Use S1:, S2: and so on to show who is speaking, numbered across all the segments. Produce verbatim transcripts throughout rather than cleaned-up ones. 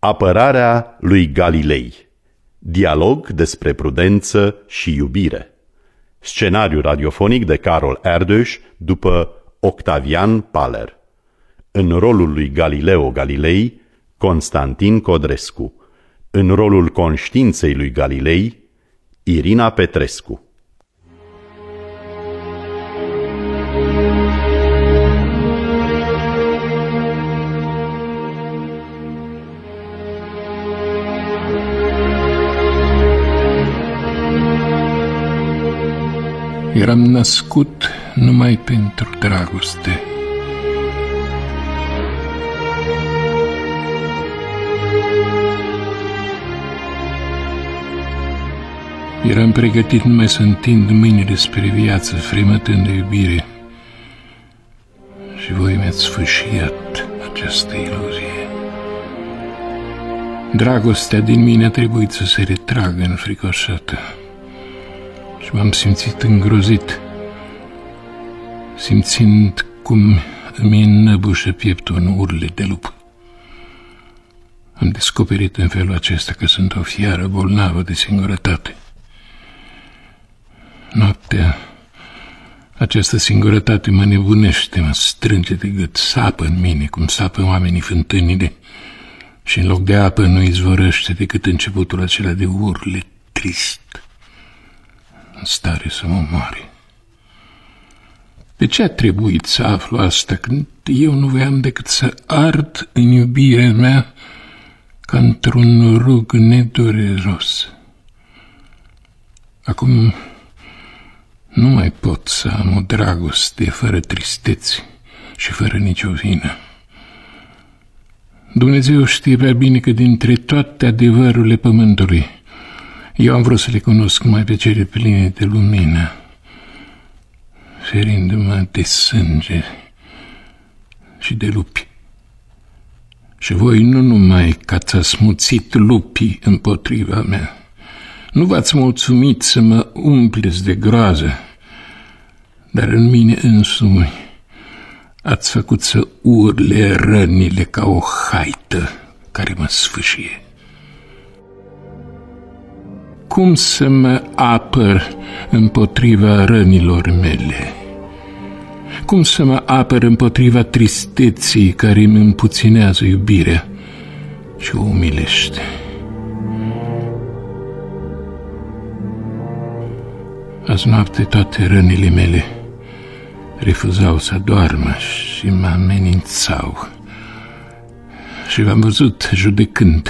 S1: Apărarea lui Galilei. Dialog despre prudență și iubire. Scenariu radiofonic de Carol Erdős după Octavian Paler. În rolul lui Galileo Galilei, Constantin Codrescu. În rolul conștiinței lui Galilei, Irina Petrescu.
S2: Eram născut numai pentru dragoste. Eram pregătit numai să întind mâinile spre viață, fremătând de iubire. Și voi mi-ați sfâșiat această iluzie. Dragostea din mine a trebuit să se retragă înfricoșată. Și m-am simțit îngrozit, simțind cum îmi înnăbușă pieptul în urle de lup. Am descoperit în felul acesta că sunt o fiară bolnavă de singurătate. Noaptea, această singurătate mă nebunește, mă strânge de gât, sapă în mine, cum sapă oamenii fântânile, și în loc de apă nu izvorăște decât începutul acela de urle trist, în stare să mă omoare. De ce a trebuit să aflu asta când eu nu voiam decât să ard în iubirea mea ca într-un rug nedureros? Acum nu mai pot să am o dragoste fără tristeți și fără nicio vină. Dumnezeu știe prea bine că dintre toate adevărurile pământului eu am vrut să le cunosc mai pe cele pline de lumină, ferindu-mă de sânge și de lupi. Și voi nu numai că ați asmuțit lupii împotriva mea, nu v-ați mulțumit să mă umpleți de groază, dar în mine însumi ați făcut să urle rănile ca o haită care mă sfâșie. Cum să mă apăr împotriva rănilor mele? Cum să mă apăr împotriva tristeții care îmi împuținează iubirea și o umilește? Azi noapte toate rănile mele refuzau să doarmă și mă amenințau. Și v-am văzut judecând.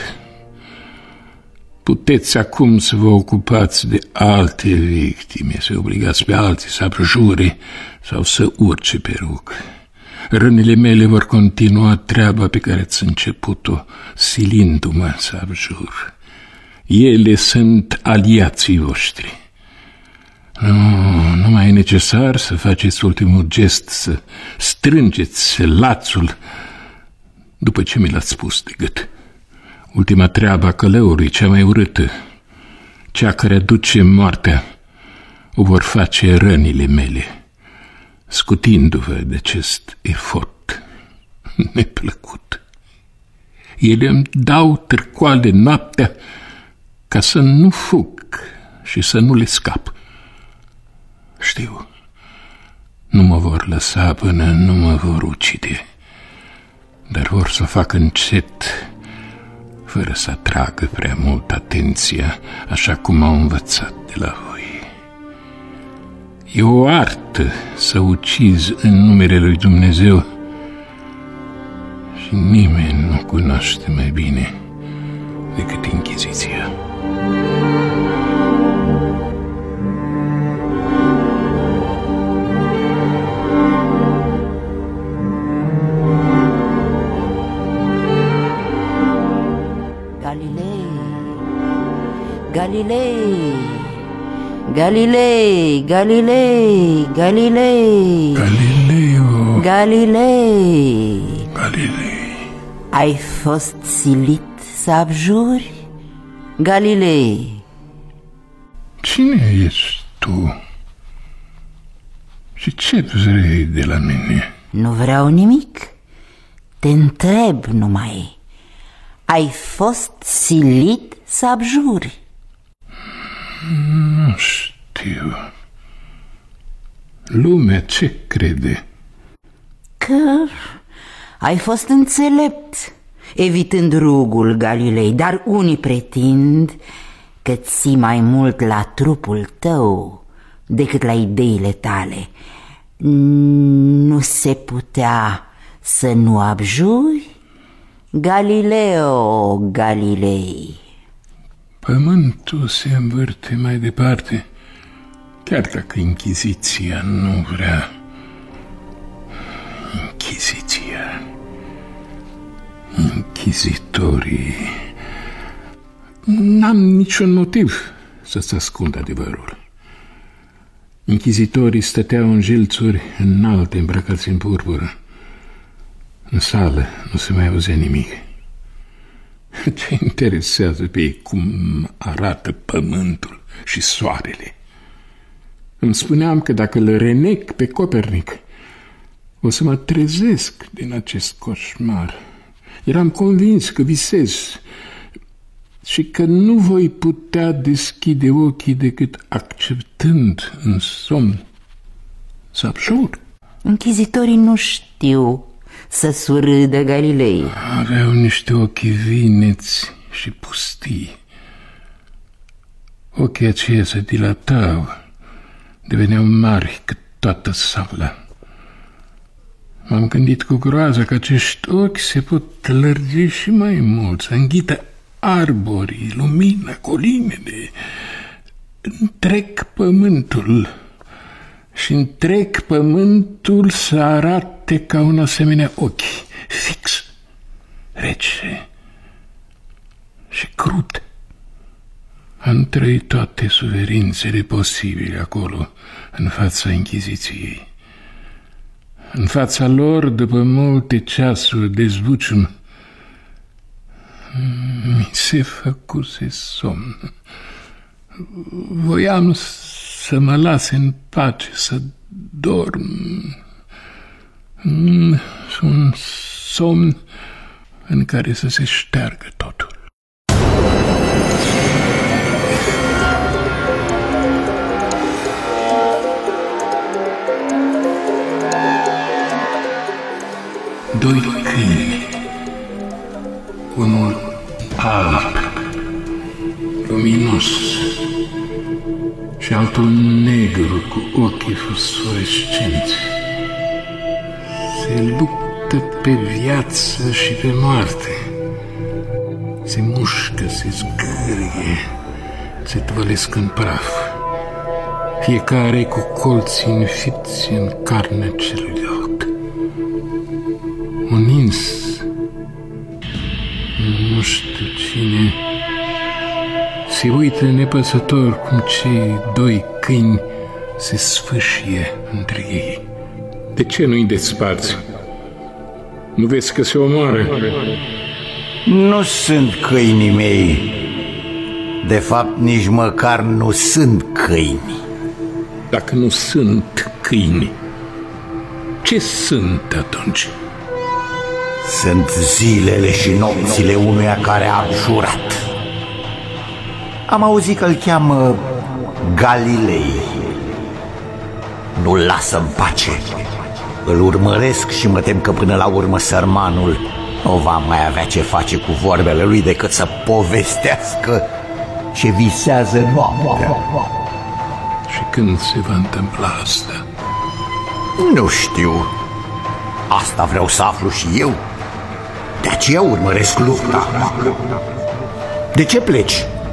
S2: Puteți acum să vă ocupați de alte victime, să obligați pe alții să abjure sau să urce pe rug. Rănile mele vor continua treaba pe care ați început-o, silindu-mă să abjur. Ele sunt aliații voștri. Nu, nu mai e necesar să faceți ultimul gest, să strângeți lațul după ce mi l-ați spus de gât. Ultima treabă a călăului, cea mai urâtă, cea care aduce moartea, o vor face rănile mele, scutindu-vă de acest efort neplăcut. Ele îmi dau târcoale noaptea ca să nu fug și să nu le scap. Știu, nu mă vor lăsa până nu mă vor ucide, dar vor să fac încet, fără să atragă prea mult atenția, așa cum au învățat de la voi. E o artă să ucizi în numele lui Dumnezeu și nimeni nu cunoaște mai bine decât Inchiziția.
S3: Galilei, Galilei, Galilei, Galilei,
S2: Galileo,
S3: Galilei,
S2: Galilei.
S3: Ai fost silit să abjuri? Galilei.
S2: Cine ești tu? Și ce vrei de la mine?
S3: Nu vreau nimic. Te întreb numai. ai fost silit să abjuri?
S2: Nu știu. Lumea ce crede?
S3: Că ai fost înțelept, evitând rugul Galilei, dar unii pretind că ții mai mult la trupul tău decât la ideile tale. Nu se putea să nu abjuri? Galileo Galilei.
S2: Pământul se învârte mai departe, chiar dacă Inchiziția nu vrea. Inchiziția, inchizitorii. N-am niciun motiv să-ți ascund adevărul. Inchizitorii stăteau în jilțuri înalte, îmbrăcați în purpură. În sală nu se mai auzea nimic. Ce interesează pe ei cum arată pământul și soarele? Îmi spuneam că dacă îl renec pe Copernic, o să mă trezesc din acest coșmar. Eram convins că visez și că nu voi putea deschide ochii decât acceptând în somn să abjur.
S3: Închizitorii nu știu să surâdă Galilei.
S2: Aveau niște ochi vineți și pustii. Ochii aceia se dilatau, deveneau mari cât toată sala. M-am gândit cu groază că acești ochi se pot lărgi și mai mult, să înghită arborii, lumina, colinele, întreg pământul și întreg pământul să arate ca un asemenea ochi, fix, rece și crud. Am trăit toate suferințele posibile acolo, în fața Inchiziției. În fața lor, după multe ceasuri de zbucium, mi se făcuse somn. Voiam să mă lase în pace, să dorm. Un somn în care să se șteargă totul. Doi câini, unul alb, luminos, și altul negru cu ochii fosforescenți. Se luptă pe viață și pe moarte. Se mușcă, se zgârie, se tvălesc în praf. Fiecare cu colții înfipți în carnea celuilalt. Un ins, nu știu cine, se uită nepăsător cum cei doi câini se sfâșie între ei. De ce nu-i desparți? Nu vezi că se omoară?
S4: Nu sunt câinii mei. De fapt, nici măcar nu sunt câini.
S2: Dacă nu sunt câini, ce sunt atunci?
S4: Sunt zilele și nopțile unuia care a abjurat. Am auzit că îl cheamă Galilei. Nu-l lasă în pace. Îl urmăresc și mă tem că până la urmă sărmanul nu va mai avea ce face cu vorbele lui decât să povestească ce visează noaptea.
S2: Și când se va întâmpla asta?
S4: Nu știu. Asta vreau să aflu și eu. De aceea urmăresc lupta. De ce pleci?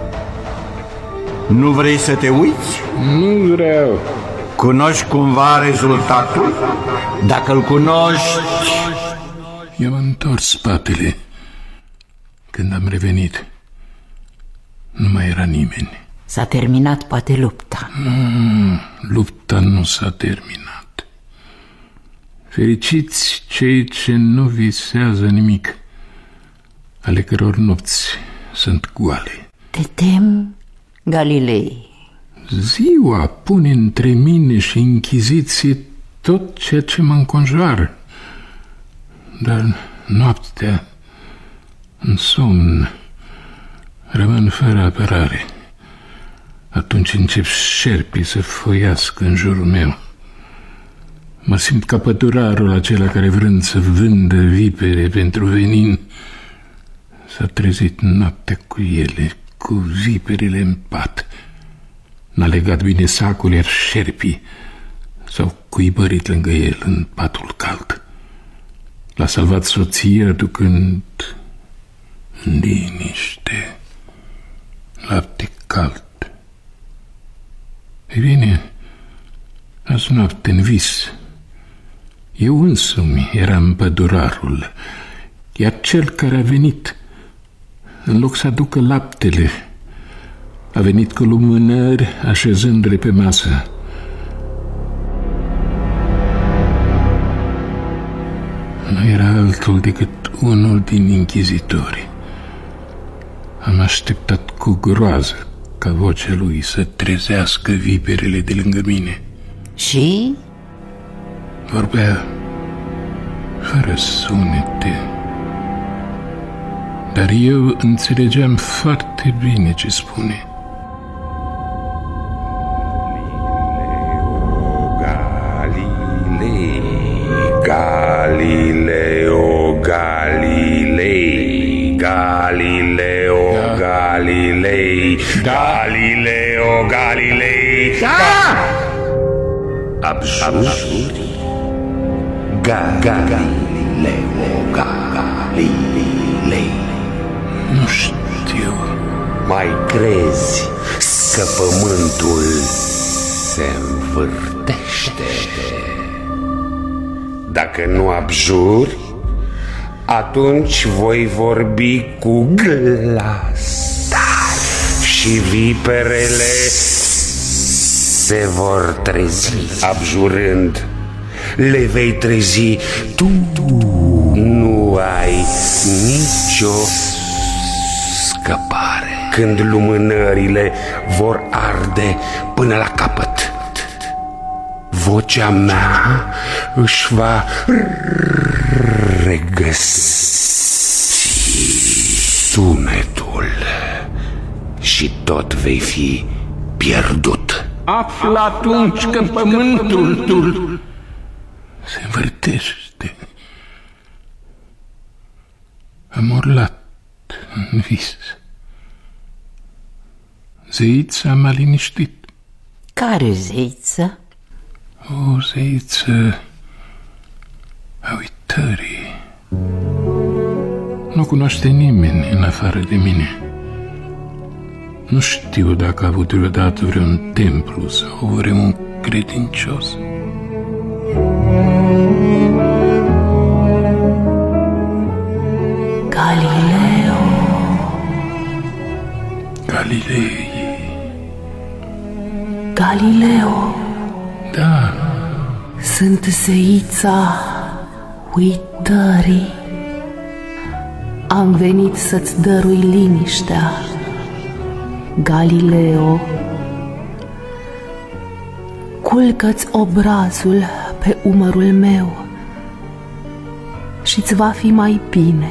S4: Nu vrei să te uiți?
S2: Nu vreau.
S4: Cunoști cumva rezultatul? Dacă îl cunoști...
S2: Eu am întors spatele. Când am revenit, nu mai era nimeni.
S3: S-a terminat poate lupta.
S2: Mm, lupta nu s-a terminat. Fericiți cei ce nu visează nimic, ale căror nopți sunt goale.
S3: Te tem, Galilei?
S2: Ziua pune între mine și Inchiziție tot ceea ce mă înconjoară. Dar noaptea În somn rămân fără apărare. Atunci încep șerpii să foiască în jurul meu. Mă simt ca pădurarul acela care, vrând să vândă vipere pentru venin, s-a trezit noaptea cu ele, cu viperile în pat. N-a legat bine sacul, iar șerpii s-au cuibărit lângă el în patul cald. L-a salvat soția ducând în liniște lapte cald. Ei bine, azi noapte în vis, eu însumi eram pădurarul, iar cel care a venit, în loc să aducă laptele, a venit cu lumânări așezându-le pe masă. Nu era altul decât unul din închizitori. Am așteptat cu groază ca vocea lui să trezească viperele de lângă mine.
S3: Și?
S2: Vorbea fără sunete, dar eu înțelegeam foarte bine ce spune.
S5: Galileo Galilei, Galileo Galilei, Galileo Galilei.
S4: Da! Abjuri. Galileo Galilei.
S2: Nu știu.
S5: Mai crezi că pământul se învârtește? Dacă nu abjuri, atunci voi vorbi cu glas și viperele se vor trezi. Abjurând, le vei trezi tu. Nu ai nicio scăpare. Când lumânările vor arde până la capăt, vocea mea își va regăsi sunetul și tot vei fi pierdut.
S2: Află atunci că pământul se învârtește. Am urlat în vis. Zeița m-a liniștit.
S3: Care zeiță?
S2: O zeiță a uitării. Nu cunoaște nimeni în afară de mine. Nu știu dacă a avut vreodată vreun templu sau vreun credincios.
S3: Galileo.
S2: Galilei.
S3: Galileo.
S2: Da.
S3: Sunt zeița uitării. Am venit să-ți dărui liniștea, Galileo. Culcă-ți obrazul pe umărul meu și-ți va fi mai bine.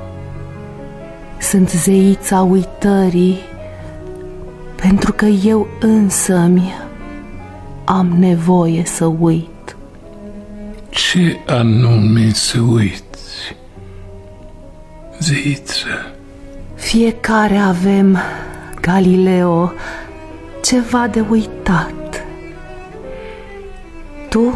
S3: Sunt zeița uitării, pentru că eu însămi am nevoie să uit.
S2: Ce anume să uiți, zeiță?
S3: Fiecare avem, Galileo, ceva de uitat. Tu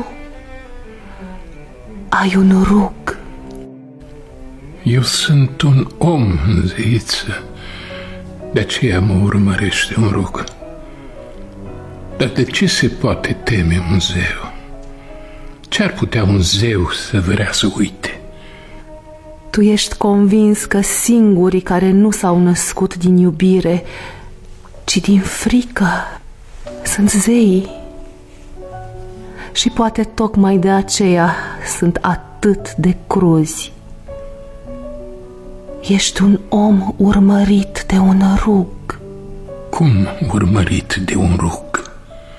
S3: ai un rug.
S2: Eu sunt un om, zeiță, de aceea mă urmărește un rug. Dar de ce se poate teme un zeu? Ce-ar putea un zeu să vrea să uite?
S3: Tu ești convins că singurii care nu s-au născut din iubire, ci din frică, sunt zeii. Și poate tocmai de aceea sunt atât de cruzi. Ești un om urmărit de un rug.
S2: Cum urmărit de un rug?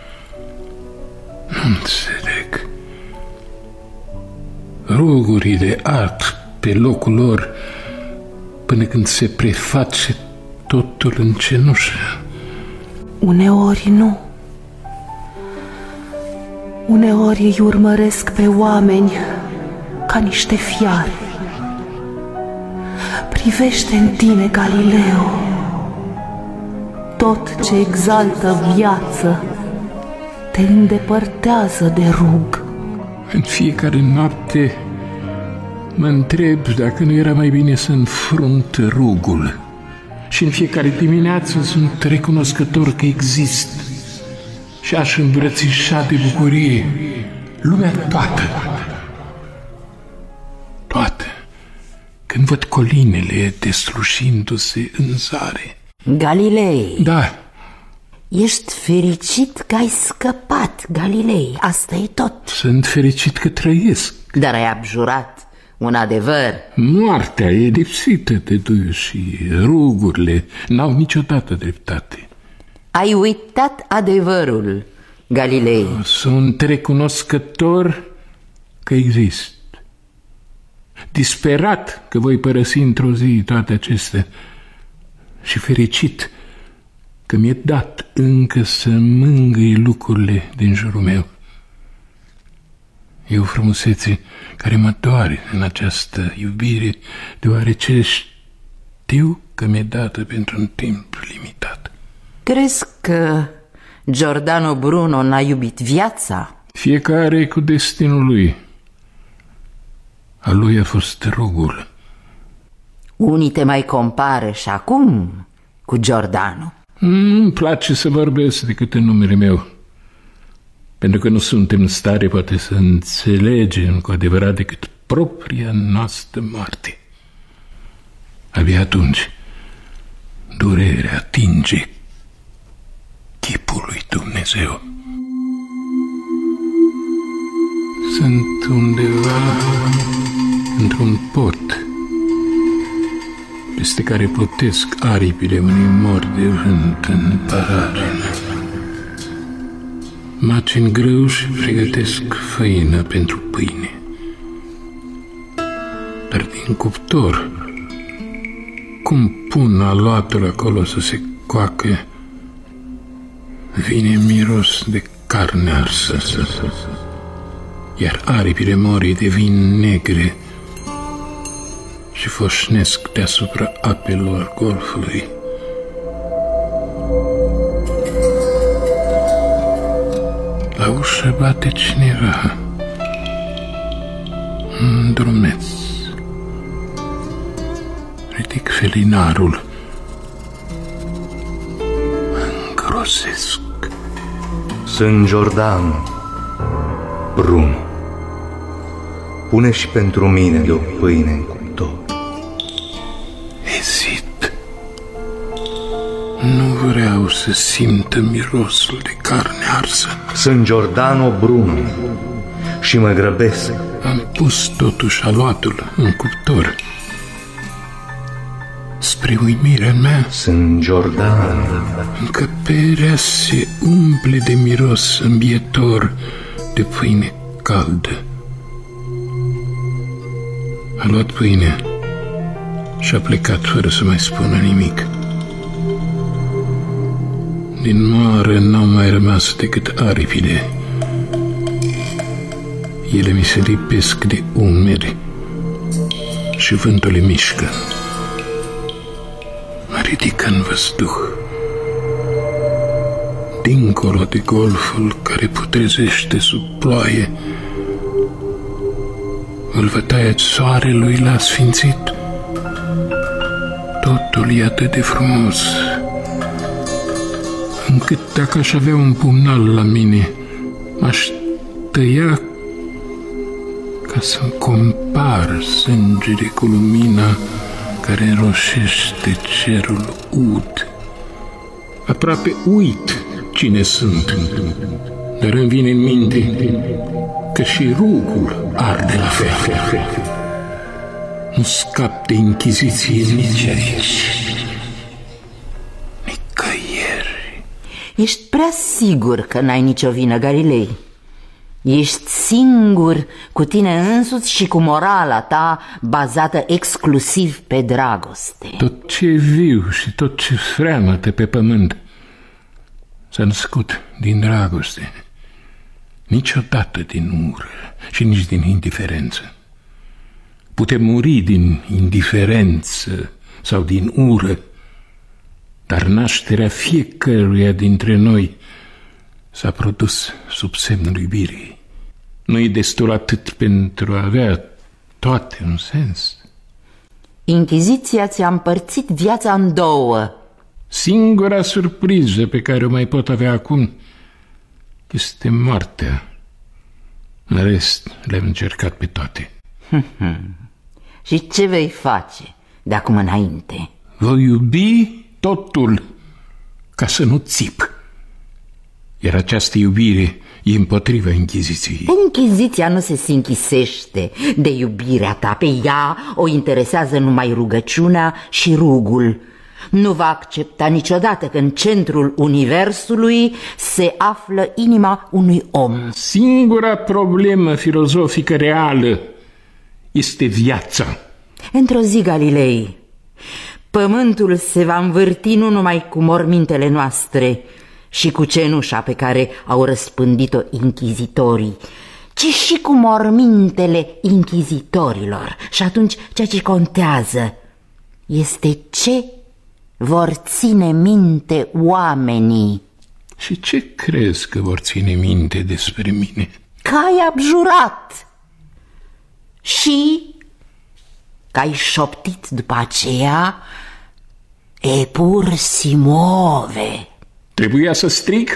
S2: Nu înțeleg. Rugurile ard pe locul lor până când se preface totul în cenușă.
S3: Uneori nu. Uneori îi urmăresc pe oameni ca niște fiare. Privește în tine, Galileo, tot ce exaltă viață te îndepărtează de rug.
S2: În fiecare noapte mă întreb dacă nu era mai bine să înfrunt rugul. Și în fiecare dimineață sunt recunoscător că există și aș îmbrățișa de bucurie lumea toată. Toată. Când văd colinele deslușindu-se în zare.
S6: Galilei.
S2: Da.
S6: Ești fericit că ai scăpat, Galilei. Asta e tot.
S2: Sunt fericit că trăiesc.
S6: Dar ai abjurat un adevăr.
S2: Moartea e lipsită de duiu și rugurile n-au niciodată dreptate.
S6: Ai uitat adevărul, Galilei.
S2: Sunt recunoscător că exist. Disperat că voi părăsi într-o zi toate acestea și fericit că mi-e dat încă să mângâi lucrurile din jurul meu. E o frumusețe care mă doare în această iubire, deoarece știu că mi-e dată pentru un timp limitat.
S6: Crezi că Giordano Bruno n-a iubit viața?
S2: Fiecare cu destinul lui. A lui a fost rugul.
S6: Unii te mai compară și acum cu Giordano.
S2: Nu-mi place să vorbesc decât în numele meu, pentru că nu suntem în stare poate să înțelegem cu adevărat decât propria noastră moarte. Abia atunci durerea atinge chipul lui Dumnezeu. Sunt undeva într-un pod peste care plutesc aripile unui mor de vânt în paragină. Macin grâu și pregătesc făină pentru pâine. Dar din cuptor, cum pun aluatul acolo să se coacă, vine miros de carne arsă, iar aripile morii devin negre și foșnesc deasupra apelor golfului. La ușă bate cineva. Un drumeț. Ridic felinarul. Mă îngrosesc.
S7: Sunt Giordano Bruno. Pune și pentru mine de o pâine în cuptor.
S2: Ezit. Nu vreau să simtă mirosul de carne arsă.
S7: Sunt Giordano Bruno și mă grăbesc.
S2: Am pus totuși aluatul în cuptor. Spre uimirea mea,
S7: Sunt Giordano.
S2: încăperea se umple de miros îmbietor de pâine caldă. A luat pâinea și a plecat fără să mai spună nimic. Din moară n-au mai rămas decât aripile. Ele mi se lipesc de umeri și vântul le mișcă. Mă ridic în văzduh, dincolo de golful care putrezește sub ploaie. Îl vătaie soarelui l-a sfințit. Totul e atât de frumos, încât dacă aș avea un pumnal la mine, m-aș tăia ca să-mi compar sângele cu lumina care înroșește cerul ud. Aproape uit cine sunt, dar îmi vine în minte că și rugul arde la fel. Nu scap de inchiziție nici aici, nicăieri.
S6: Ești prea sigur că n-ai nicio vină, Galilei. Ești singur cu tine însuți și cu morala ta bazată exclusiv pe dragoste.
S2: Tot ce e viu și tot ce freamătă pe pământ s-a născut din dragoste. Niciodată din ură și nici din indiferență. Putem muri din indiferență sau din ură, dar nașterea fiecăruia dintre noi s-a produs sub semnul iubirii. Nu e destul atât pentru a avea toate un sens.
S6: Inchiziția ți-a împărțit viața în două.
S2: Singura surpriză pe care o mai pot avea acum este moartea. În rest, le-am încercat pe toate.
S6: Și ce vei face de acum înainte?
S2: Voi iubi totul ca să nu țip. Iar această iubire e împotriva Inchiziției.
S6: Inchiziția nu se sinchisește de iubirea ta. Pe ea o interesează numai rugăciunea și rugul. Nu va accepta niciodată că în centrul universului se află inima unui om.
S2: Singura problemă filozofică reală este viața.
S6: Într-o zi, Galilei, pământul se va învârti nu numai cu mormintele noastre și cu cenușa pe care au răspândit-o inchizitorii, ci și cu mormintele inchizitorilor. Și atunci ceea ce contează este ce vor ține minte oamenii.
S2: Și ce crezi că vor ține minte despre mine?
S6: Că ai abjurat și că ai șoptit după aceea Epur si muove.
S2: Trebuia să strig?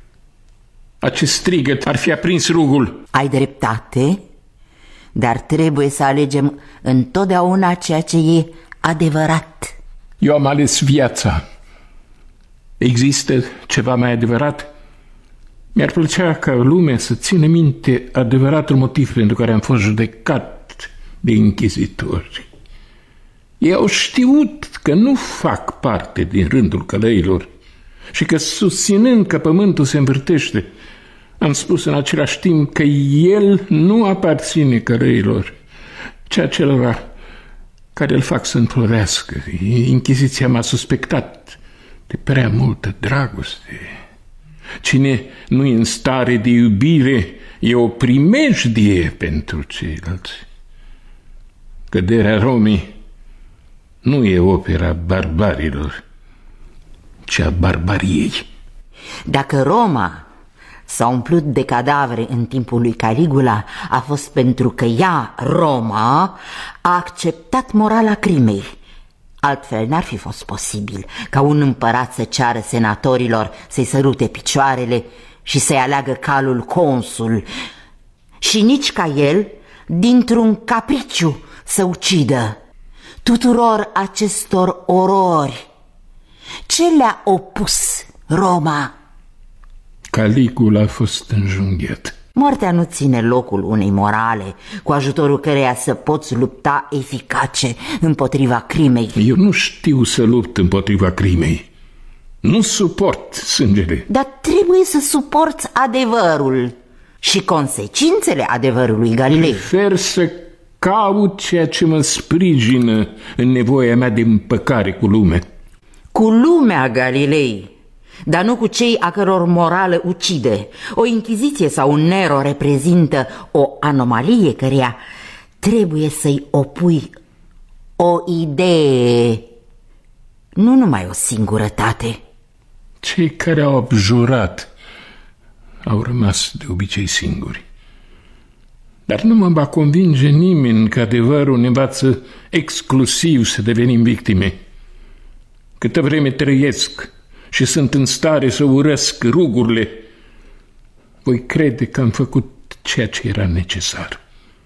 S2: Acest strigăt ar fi aprins rugul.
S6: Ai dreptate, dar trebuie să alegem întotdeauna ceea ce e adevărat.
S2: Eu am ales viața. Există ceva mai adevărat? Mi-ar plăcea ca lumea să țină minte adevăratul motiv pentru care am fost judecat de inchizitori. Ei au știut că nu fac parte din rândul călăilor și că, susținând că pământul se învârtește, am spus în același timp că el nu aparține călăilor, ci acelora care îl fac să înflorească. Inchiziția m-a suspectat de prea multă dragoste. Cine nu e în stare de iubire e o primejdie pentru ceilalți. Căderea Romei nu e opera barbarilor, ci a barbariei.
S6: Dacă Roma s-a umplut de cadavre în timpul lui Caligula, a fost pentru că ea, Roma, a acceptat morala crimei. Altfel n-ar fi fost posibil ca un împărat să ceară senatorilor să-i sărute picioarele și să-i aleagă calul consul, și nici ca el, dintr-un capriciu, să ucidă. Tuturor acestor orori, ce le-a opus Roma?
S2: Caligula a fost înjunghiat.
S6: Moartea nu ține locul unei morale cu ajutorul căreia să poți lupta eficace împotriva crimei.
S2: Eu nu știu să lupt împotriva crimei. Nu suport sângele.
S6: Dar trebuie să suporți adevărul și consecințele adevărului, Galilei.
S2: Prefer să caut ceea ce mă sprijină în nevoia mea de împăcare cu lumea.
S6: Cu lumea, Galilei, dar nu cu cei a căror morală ucide. O inchiziție sau un Nero reprezintă o anomalie căreia trebuie să-i opui o idee, nu numai o singurătate.
S2: Cei care au abjurat au rămas de obicei singuri. Dar nu mă va convinge nimeni că adevărul ne învață exclusiv să devenim victime. Câtă vreme trăiesc și sunt în stare să urăsc rugurile, voi crede că am făcut ceea ce era necesar.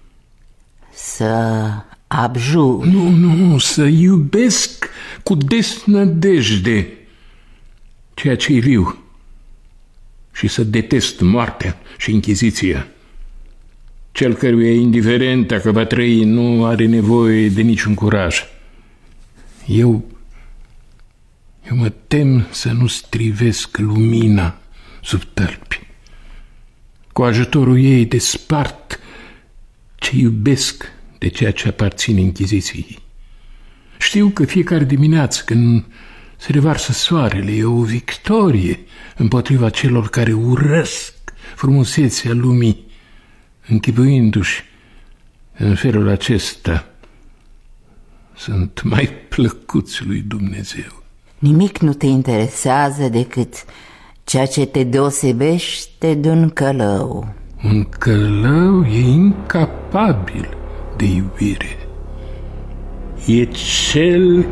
S6: Să abjur.
S2: Nu, nu, să iubesc cu desnădejde ceea ce e viu și să detest moartea și inchiziția. Cel căruia e indiferent dacă va trăi nu are nevoie de niciun curaj. Eu, eu mă tem să nu strivesc lumina sub tălpi. Cu ajutorul ei despart ce iubesc de ceea ce aparține Închiziției. Știu că fiecare dimineață, când se revarsă soarele, e o victorie împotriva celor care urăsc frumusețea lumii, închipuindu-și în felul acesta sunt mai plăcuți lui Dumnezeu.
S6: Nimic nu te interesează decât ceea ce te deosebește de un călău.
S2: Un călău e incapabil de iubire. E cel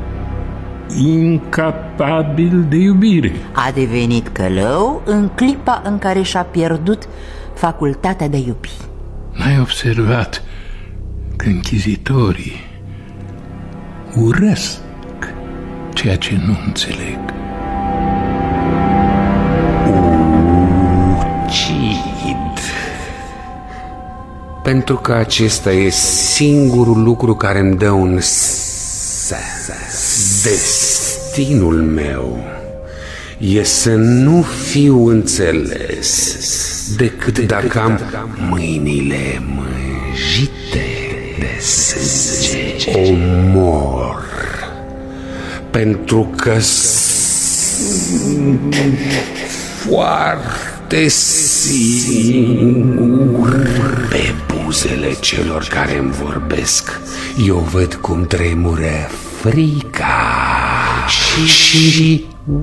S2: incapabil de iubire.
S6: A devenit călău în clipa în care și-a pierdut facultatea de a iubi.
S2: N-ai observat că închizitorii urăsc ceea ce nu înțeleg?
S5: Ucid. Pentru că acesta e singurul lucru care îmi dă un sens. Destinul meu e să nu fiu înțeles decât dacă am mâinile mânjite de sânge. Omor. Pentru că sunt foarte singur pe buzele celor care îmi vorbesc. Eu văd cum tremură frica și, și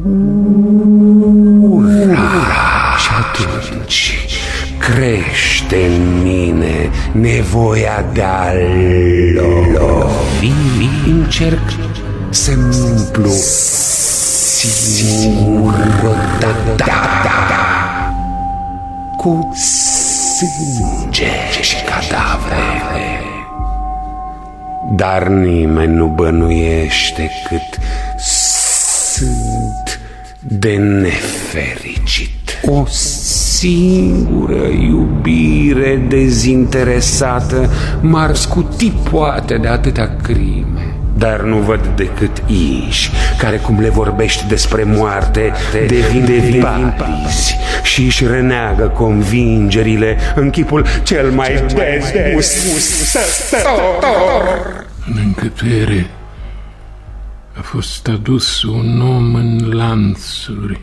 S5: ura. Și atunci crește în mine nevoia de a lovi. Încerc să-mi umplu singurătatea cu sânge și cadavre. Dar nimeni nu bănuiește cât sunt de nefericit. O singură iubire dezinteresată m-ar scuti poate de atâtea crime. Dar nu văd decât inși care, cum le vorbești despre moarte, devin, devin papizi și își reneagă convingerile în chipul cel mai dezgustător.
S2: În încăpere a fost adus un om în lanțuri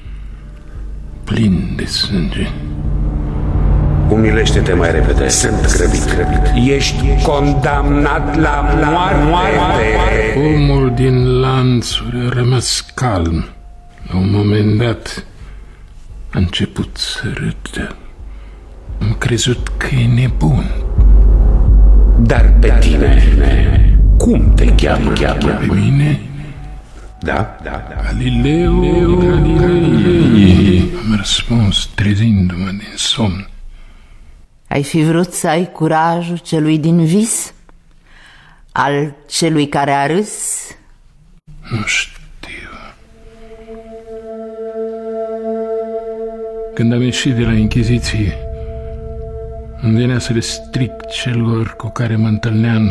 S2: plin de sânge.
S5: Umilește-te mai repede, sunt grăbit, grăbit. Ești condamnat la moarte.
S2: Omul din lanțuri a rămas calm. La un moment dat a început să râdă. Am crezut că e nebun.
S5: Dar pe tine, cum te cheamă?
S2: Pe mine?
S5: Da, da, da.
S2: Galileo Galilei. Am răspuns trezindu-mă din somn.
S6: Ai fi vrut să ai curajul celui din vis? Al celui care a râs?
S2: Nu știu. Când am ieșit de la Închiziție, îmi venea să le stric celor cu care mă întâlneam.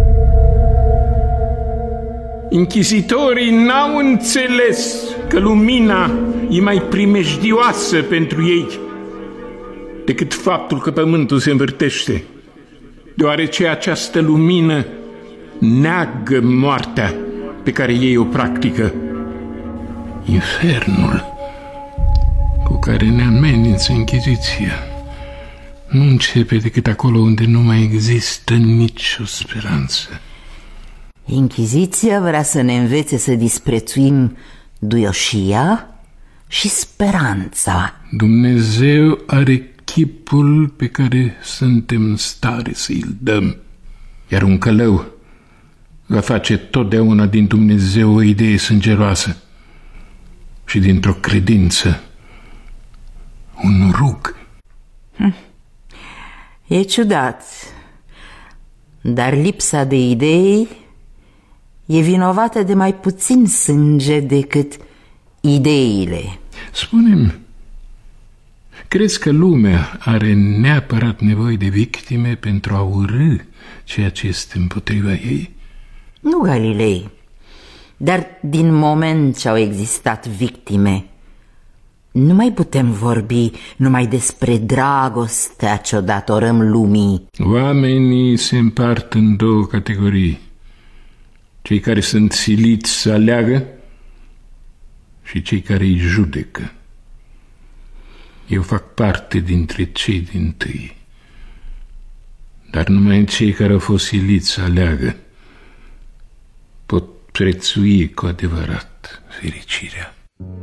S2: Închizitorii n-au înțeles că lumina e mai primejdioasă pentru ei decât faptul că pământul se învârtește, deoarece această lumină neagă moartea pe care ei o practică. Infernul cu care ne amenință Închiziția nu începe decât acolo unde nu mai există nicio speranță.
S6: Închiziția vrea să ne învețe să disprețuim duioșia și speranța.
S2: Dumnezeu are chipul pe care suntem în stare să îl dăm, iar un călău va face totdeauna din Dumnezeu o idee sângeroasă și dintr-o credință un rug.
S6: Hm. E ciudat, dar lipsa de idei e vinovată de mai puțin sânge decât ideile.
S2: Spune-mi, crezi că lumea are neapărat nevoie de victime pentru a urâ ceea ce este împotriva ei?
S6: Nu, Galilei, dar din moment ce au existat victime, Nu mai putem vorbi numai despre dragostea ce-o datorăm lumii.
S2: Oamenii se împart în două categorii. Cei care sunt siliți să aleagă și cei care îi judecă. Eu fac parte dintre cei dintâi, dar numai cei care au fost siliți să aleagă pot prețui cu adevărat fericirea.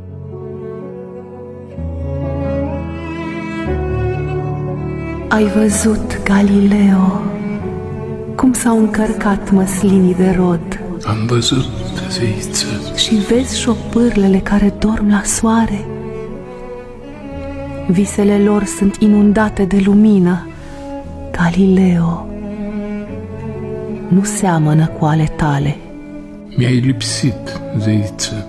S3: Ai văzut, Galileo, cum s-au încărcat măslinii de rod?
S2: Am văzut, zeiță.
S3: Și vezi șopârlele care dorm la soare? Visele lor sunt inundate de lumină. Galileo, nu seamănă cu ale tale.
S2: Mi-ai lipsit, zeiță.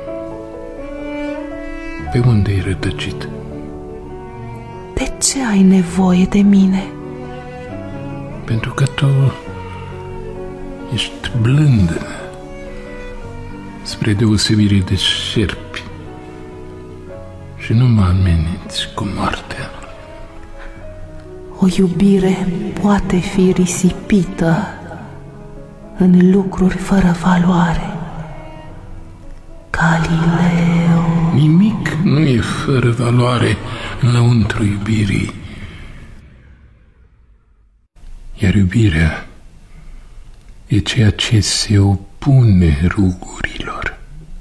S2: Pe unde ai rătăcit?
S3: De ce ai nevoie de mine?
S2: Pentru că tu ești blândă, spre deosebire de șerpi, și nu mă ameninți cu moartea.
S3: O iubire poate fi risipită în lucruri fără valoare. Galileo.
S2: Nimic nu e fără valoare înăuntru iubirii. Iar iubirea e ceea ce se opune rugurilor.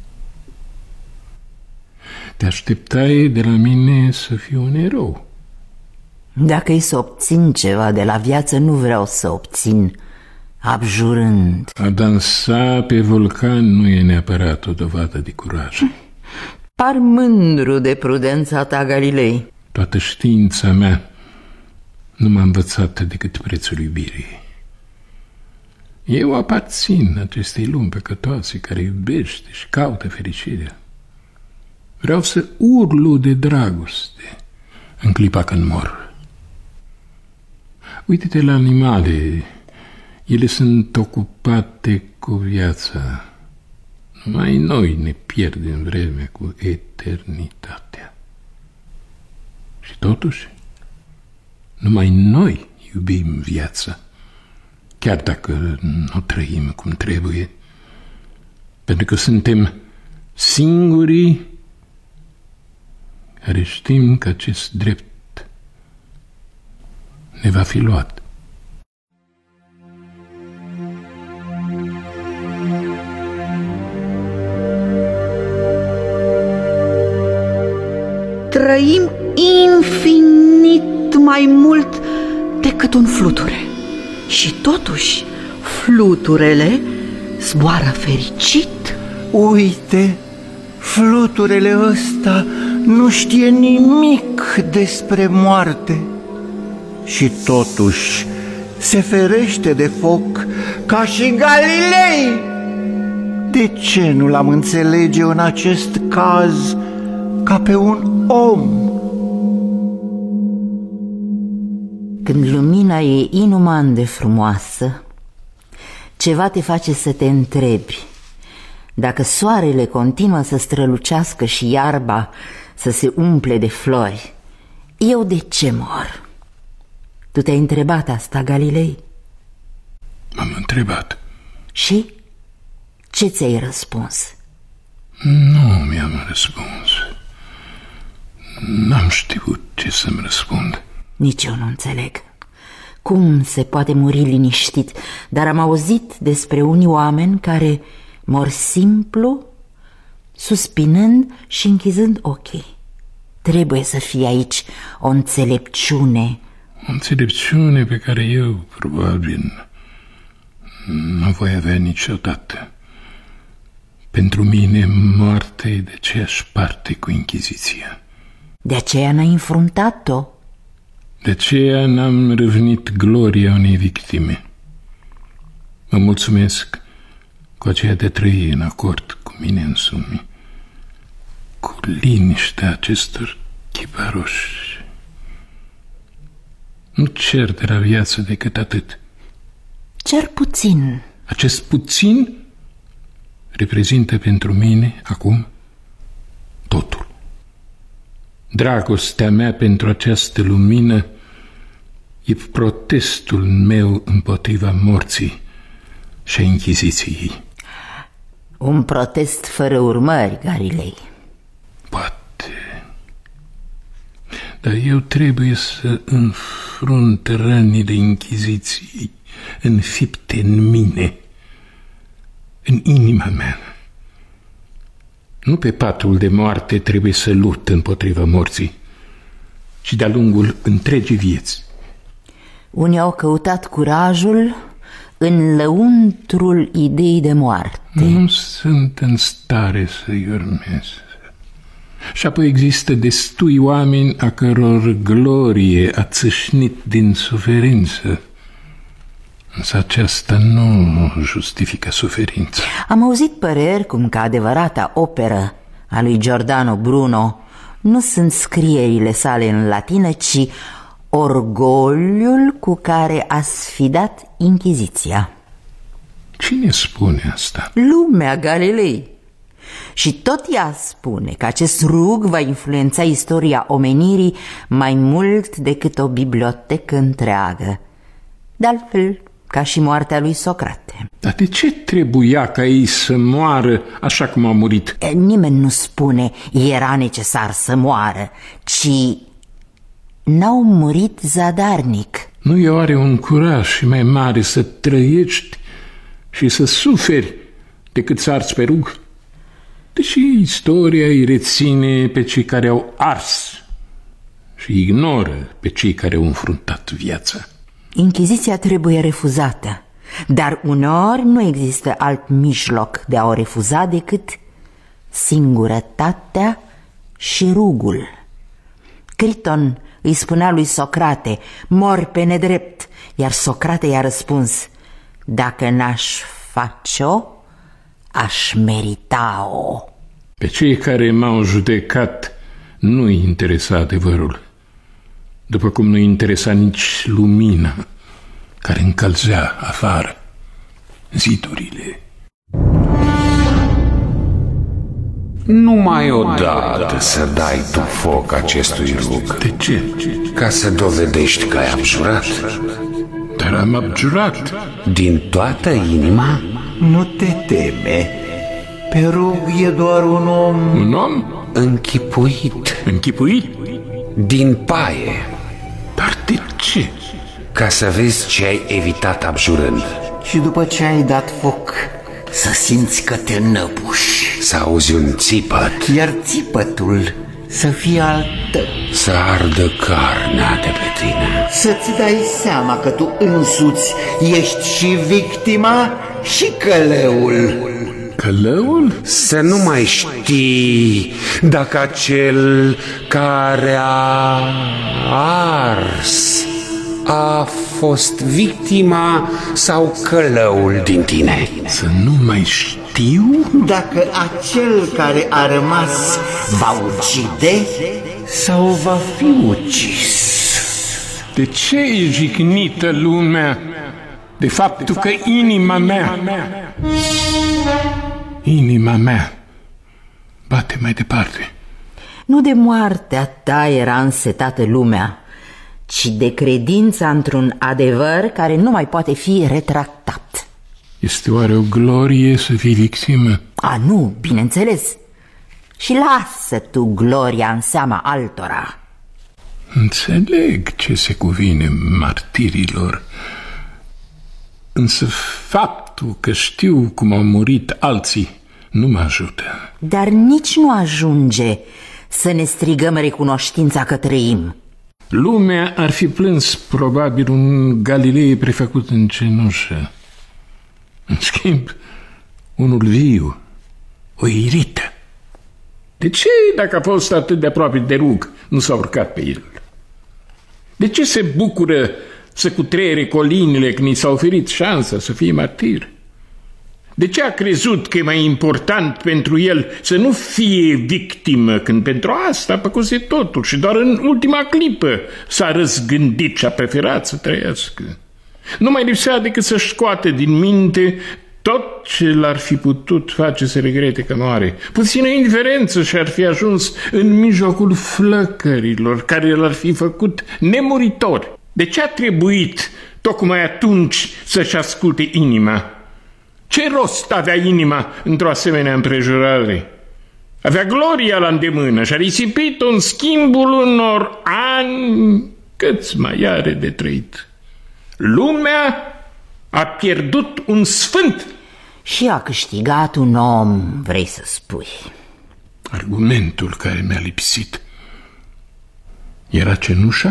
S2: Te așteptai de la mine să fiu un erou.
S6: Dacă-i să obțin ceva de la viață, nu vreau să obțin abjurând.
S2: A dansa pe vulcan nu e neapărat o dovadă de curaj.
S6: Par mândru de prudența ta, Galilei.
S2: Toată știința mea nu m-a învățat decât prețul iubirii. Eu aparțin acestei lumi păcătoase care iubește și caută fericirea. Vreau să urlu de dragoste în clipa când mor. Uite-te la animale, ele sunt ocupate cu viața. Numai noi ne pierdem vremea cu eternitatea. Și totuși, numai noi iubim viața, chiar dacă nu trăim cum trebuie, pentru că suntem singurii care știm că acest drept ne va fi luat.
S8: Trăim infinit mai mult decât un fluture. Și totuși, fluturele zboară fericit.
S4: Uite, fluturele ăsta nu știe nimic despre moarte și totuși se ferește de foc ca și Galilei. De ce nu l-am înțelege în acest caz ca pe un om?
S6: Când lumina e inuman de frumoasă, ceva te face să te întrebi dacă soarele continuă să strălucească și iarba să se umple de flori. Eu de ce mor? Tu te-ai întrebat asta, Galilei?
S2: M-am întrebat.
S6: Și? Ce ți-ai răspuns?
S2: Nu mi-am răspuns. N-am știut ce să-mi răspund.
S6: Nici eu nu înțeleg. Cum se poate muri liniștit? Dar am auzit despre unii oameni care mor simplu, suspinând și închizând ochii. Trebuie să fie aici o înțelepciune.
S2: O înțelepciune pe care eu, probabil, nu voi avea niciodată. Pentru mine, moartea e de aceeași parte cu Inchiziția.
S6: De aceea n-ai înfruntat-o?
S2: De aceea n-am râvnit gloria unei victime. Mă mulțumesc cu aceea de trăi în acord cu mine însumi, cu liniștea acestor chiparoși. Nu cer de la viață decât atât.
S6: Cer puțin.
S2: Acest puțin reprezintă pentru mine acum totul. Dragostea mea pentru această lumină e protestul meu împotriva morții și a Inchiziției.
S6: Un protest fără urmări, Galilei.
S2: Poate. Dar eu trebuie să înfrunt rănile Inchiziției înfipte în mine, în inima mea. Nu pe patul de moarte trebuie să lupt împotriva morții, ci de-a lungul întregii vieți.
S6: Unii au căutat curajul în lăuntrul ideii de moarte.
S2: Nu sunt în stare să-i urmez. Și apoi există destui oameni a căror glorie a țâșnit din suferință. Însă aceasta nu justifică suferința.
S6: Am auzit păreri cum că adevărata operă a lui Giordano Bruno nu sunt scrierile sale în latină, ci orgoliul cu care a sfidat Inchiziția.
S2: Cine spune asta?
S6: Lumea, Galilei. Și tot ea spune că acest rug va influența istoria omenirii mai mult decât o bibliotecă întreagă. De altfel, ca și moartea lui Socrate.
S2: Dar de ce trebuia ca ei să moară așa cum a murit?
S6: Nimeni nu spune era necesar să moară, ci n-au murit zadarnic.
S2: Nu e oare un curaj și mai mare să trăiești și să suferi decât să arzi pe rug? Deși istoria îi reține pe cei care au ars și ignoră pe cei care au înfruntat viața.
S6: Inchiziția trebuie refuzată, dar uneori nu există alt mijloc de a o refuza decât singurătatea și rugul. Criton îi spunea lui Socrate, mor pe nedrept, iar Socrate i-a răspuns, dacă n-aș face-o, aș merita-o.
S2: Pe cei care m-au judecat nu-i interesa adevărul, după cum nu-i interesa nici lumina care încălzea afară zidurile.
S5: Numai odată să dai tu foc acestui rug.
S2: De ce?
S5: Ca să dovedești că ai abjurat.
S2: Dar am abjurat.
S5: Din toată inima?
S4: Nu te teme. Pe rug e doar un om.
S2: Un om?
S5: Închipuit.
S2: Închipuit?
S5: Din paie.
S2: Dar de ce?
S5: Ca să vezi ce ai evitat abjurând.
S4: Și după ce ai dat foc, să simți că te năbuși.
S5: Să auzi un țipăt.
S4: Iar țipătul să fie al tău.
S5: Să ardă carnea de pe tine.
S4: Să-ți dai seama că tu însuți ești și victima și călăul.
S2: Călăul?
S5: Să nu mai știi dacă acel care a ars a fost victima sau călăul din tine.
S2: Să nu mai știu?
S4: Dacă acel care a rămas va ucide sau va fi ucis.
S2: De ce e jignită lumea de faptul că inima mea, inima mea bate mai departe?
S6: Nu de moartea ta era însetată lumea, ci de credința într-un adevăr care nu mai poate fi retractat.
S2: Este oare o glorie să fii victimă?
S6: A, nu, bineînțeles. Și lasă tu gloria în seama altora.
S2: Înțeleg ce se cuvine martirilor, însă faptul că știu cum au murit alții nu mă ajută.
S6: Dar nici nu ajunge să ne strigăm recunoștința că trăim.
S2: Lumea ar fi plâns probabil un Galilei prefăcut în cenușă. În schimb, unul viu o irită. De ce, dacă a fost atât de aproape de rug, nu s-a urcat pe el? De ce se bucură să cutreiere colinile când i s-a oferit șansa să fie martir? De ce a crezut că e mai important pentru el să nu fie victimă, când pentru asta a făcuse totul și doar în ultima clipă s-a răzgândit și a preferat să trăiască? Nu mai lipsea decât să-și scoate din minte tot ce l-ar fi putut face să regrete că moare. Puțină indiferență și-ar fi ajuns în mijlocul flăcărilor care l-ar fi făcut nemuritor. De ce a trebuit tocmai atunci să-și asculte inima? Ce rost avea inima într-o asemenea împrejurare? Avea gloria la îndemână și a risipit-o în schimbul unor ani câți mai are de trăit. Lumea a pierdut un sfânt.
S6: Și a câștigat un om, vrei să spui.
S2: Argumentul care mi-a lipsit era cenușa?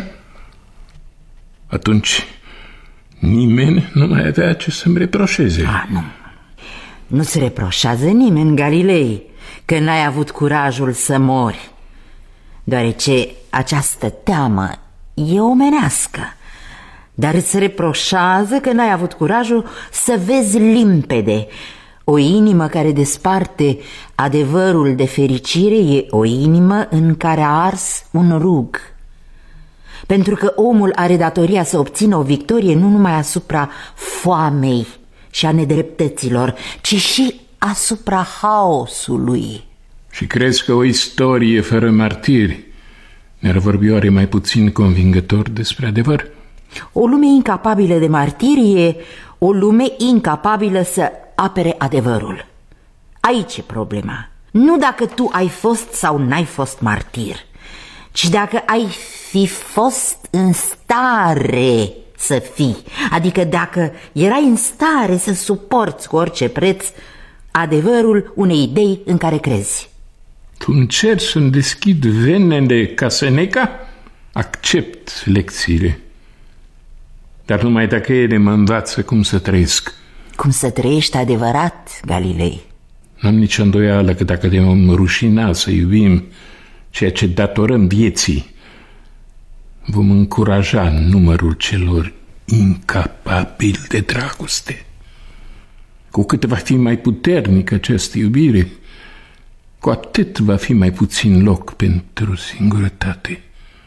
S2: Atunci nimeni nu mai avea ce să-mi reproșeze.
S6: A, nu. Nu-ți reproșează nimeni, Galilei, că n-ai avut curajul să mori, deoarece această teamă e omenească. Dar îți reproșează că n-ai avut curajul să vezi limpede. O inimă care desparte adevărul de fericire e o inimă în care a ars un rug. Pentru că omul are datoria să obțină o victorie nu numai asupra foamei și a nedreptăților, ci și asupra haosului.
S2: Și crezi că o istorie fără martiri ne-ar vorbi oare mai puțin convingător despre adevăr?
S6: O lume incapabilă de martiri e o lume incapabilă să apere adevărul. Aici e problema. Nu dacă tu ai fost sau n-ai fost martir, ci dacă ai fi fost în stare să fii, adică dacă erai în stare să suporți cu orice preț adevărul unei idei în care crezi.
S2: Tu încerci să-mi deschid venele ca Seneca? Accept lecțiile, dar numai dacă ele mă învață cum să trăiesc.
S6: Cum să trăiești adevărat, Galilei?
S2: N-am nicio îndoială că dacă de m-am rușina să iubim ceea ce datorăm vieții, vom încuraja numărul celor incapabili de dragoste. Cu cât va fi mai puternică această iubire, cu atât va fi mai puțin loc pentru singurătate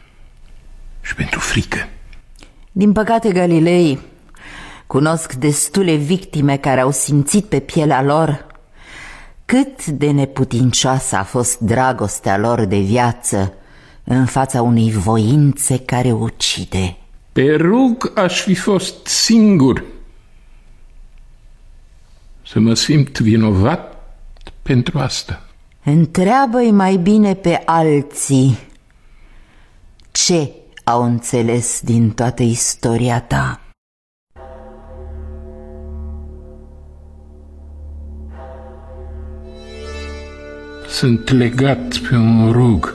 S2: și pentru frică.
S6: Din păcate, Galilei, cunosc destule victime care au simțit pe pielea lor cât de neputincioasă a fost dragostea lor de viață în fața unei voințe care ucide.
S2: Pe rug aș fi fost singur să mă simt vinovat pentru asta.
S6: Întreabă-i mai bine pe alții ce au înțeles din toată istoria ta.
S2: Sunt legat pe un rug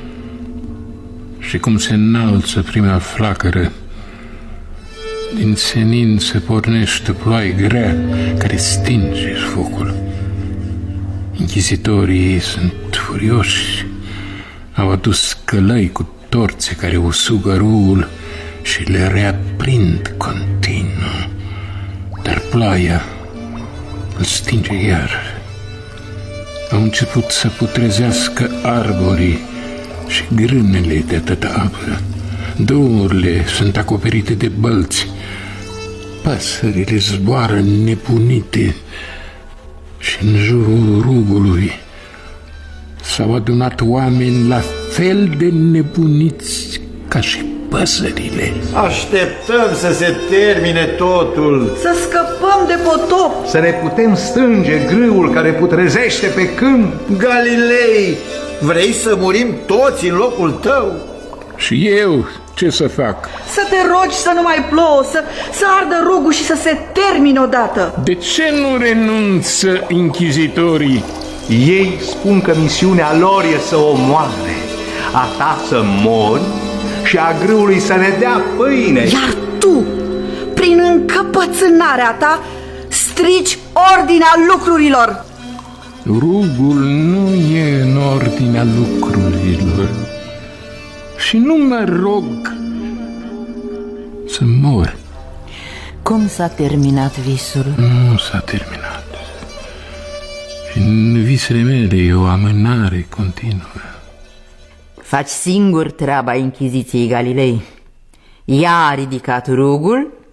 S2: și cum se înalță prima flacără, din senin se pornește ploaie grea care stinge focul. Închizitorii sunt furioși, au adus călăi cu torțe care usugă rugul și le reaprind continuu, dar ploaia îl stinge iar. Au început să putrezească arborii și grânele de atâta apă. Drumurile sunt acoperite de bălți, păsările zboară nebunite și în jurul rugului s-au adunat oameni la fel de nebuniți ca și păsările.
S4: Așteptăm să se termine totul,
S8: să scăpăm de potop,
S7: să ne putem strânge grâul care putrezește pe câmp.
S4: Galilei, vrei să murim toți în locul tău?
S2: Și eu ce să fac?
S8: Să te rogi să nu mai plouă, să, să ardă rugul și să se termine odată.
S2: De ce nu renunță închizitorii?
S7: Ei spun că misiunea lor e să omoare, a ta să mori și a grâului să ne dea pâine.
S8: Iar tu, prin încăpățânarea ta, strici ordinea lucrurilor.
S2: Rugul nu e în ordinea lucrurilor și nu mă rog să mor.
S6: Cum s-a terminat visul?
S2: Nu s-a terminat. Și în visele mele e o amânare continuă.
S6: Faci singur treaba Inchiziției, Galilei. Ea a ridicat rugul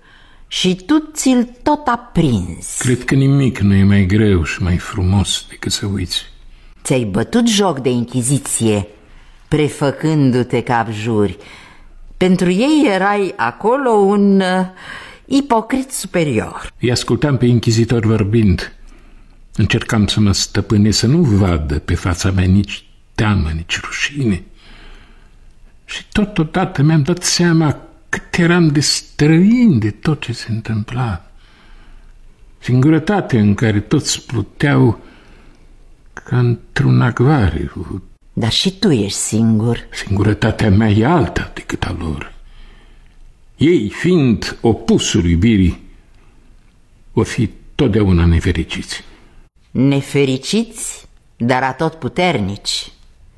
S6: și tu ți-l tot aprinzi.
S2: Cred că nimic nu e mai greu și mai frumos decât să uiți.
S6: Ți-ai bătut joc de Inchiziție, prefăcându-te că abjuri. Pentru ei erai acolo un uh, ipocrit superior.
S2: Îi ascultam pe inchizitor vorbind. Încercam să mă stăpânesc, să nu vadă pe fața mea nici teamă, nici rușine. Și totodată mi-am dat seama cât eram de străin de tot ce se întâmpla. Singurătate în care toți pluteau ca într-un acvariu.
S6: Dar și tu ești singur.
S2: Singurătatea mea e alta decât a lor. Ei, fiind opusul iubirii, o fi totdeauna nefericiți.
S6: Nefericiți, dar atotputernici.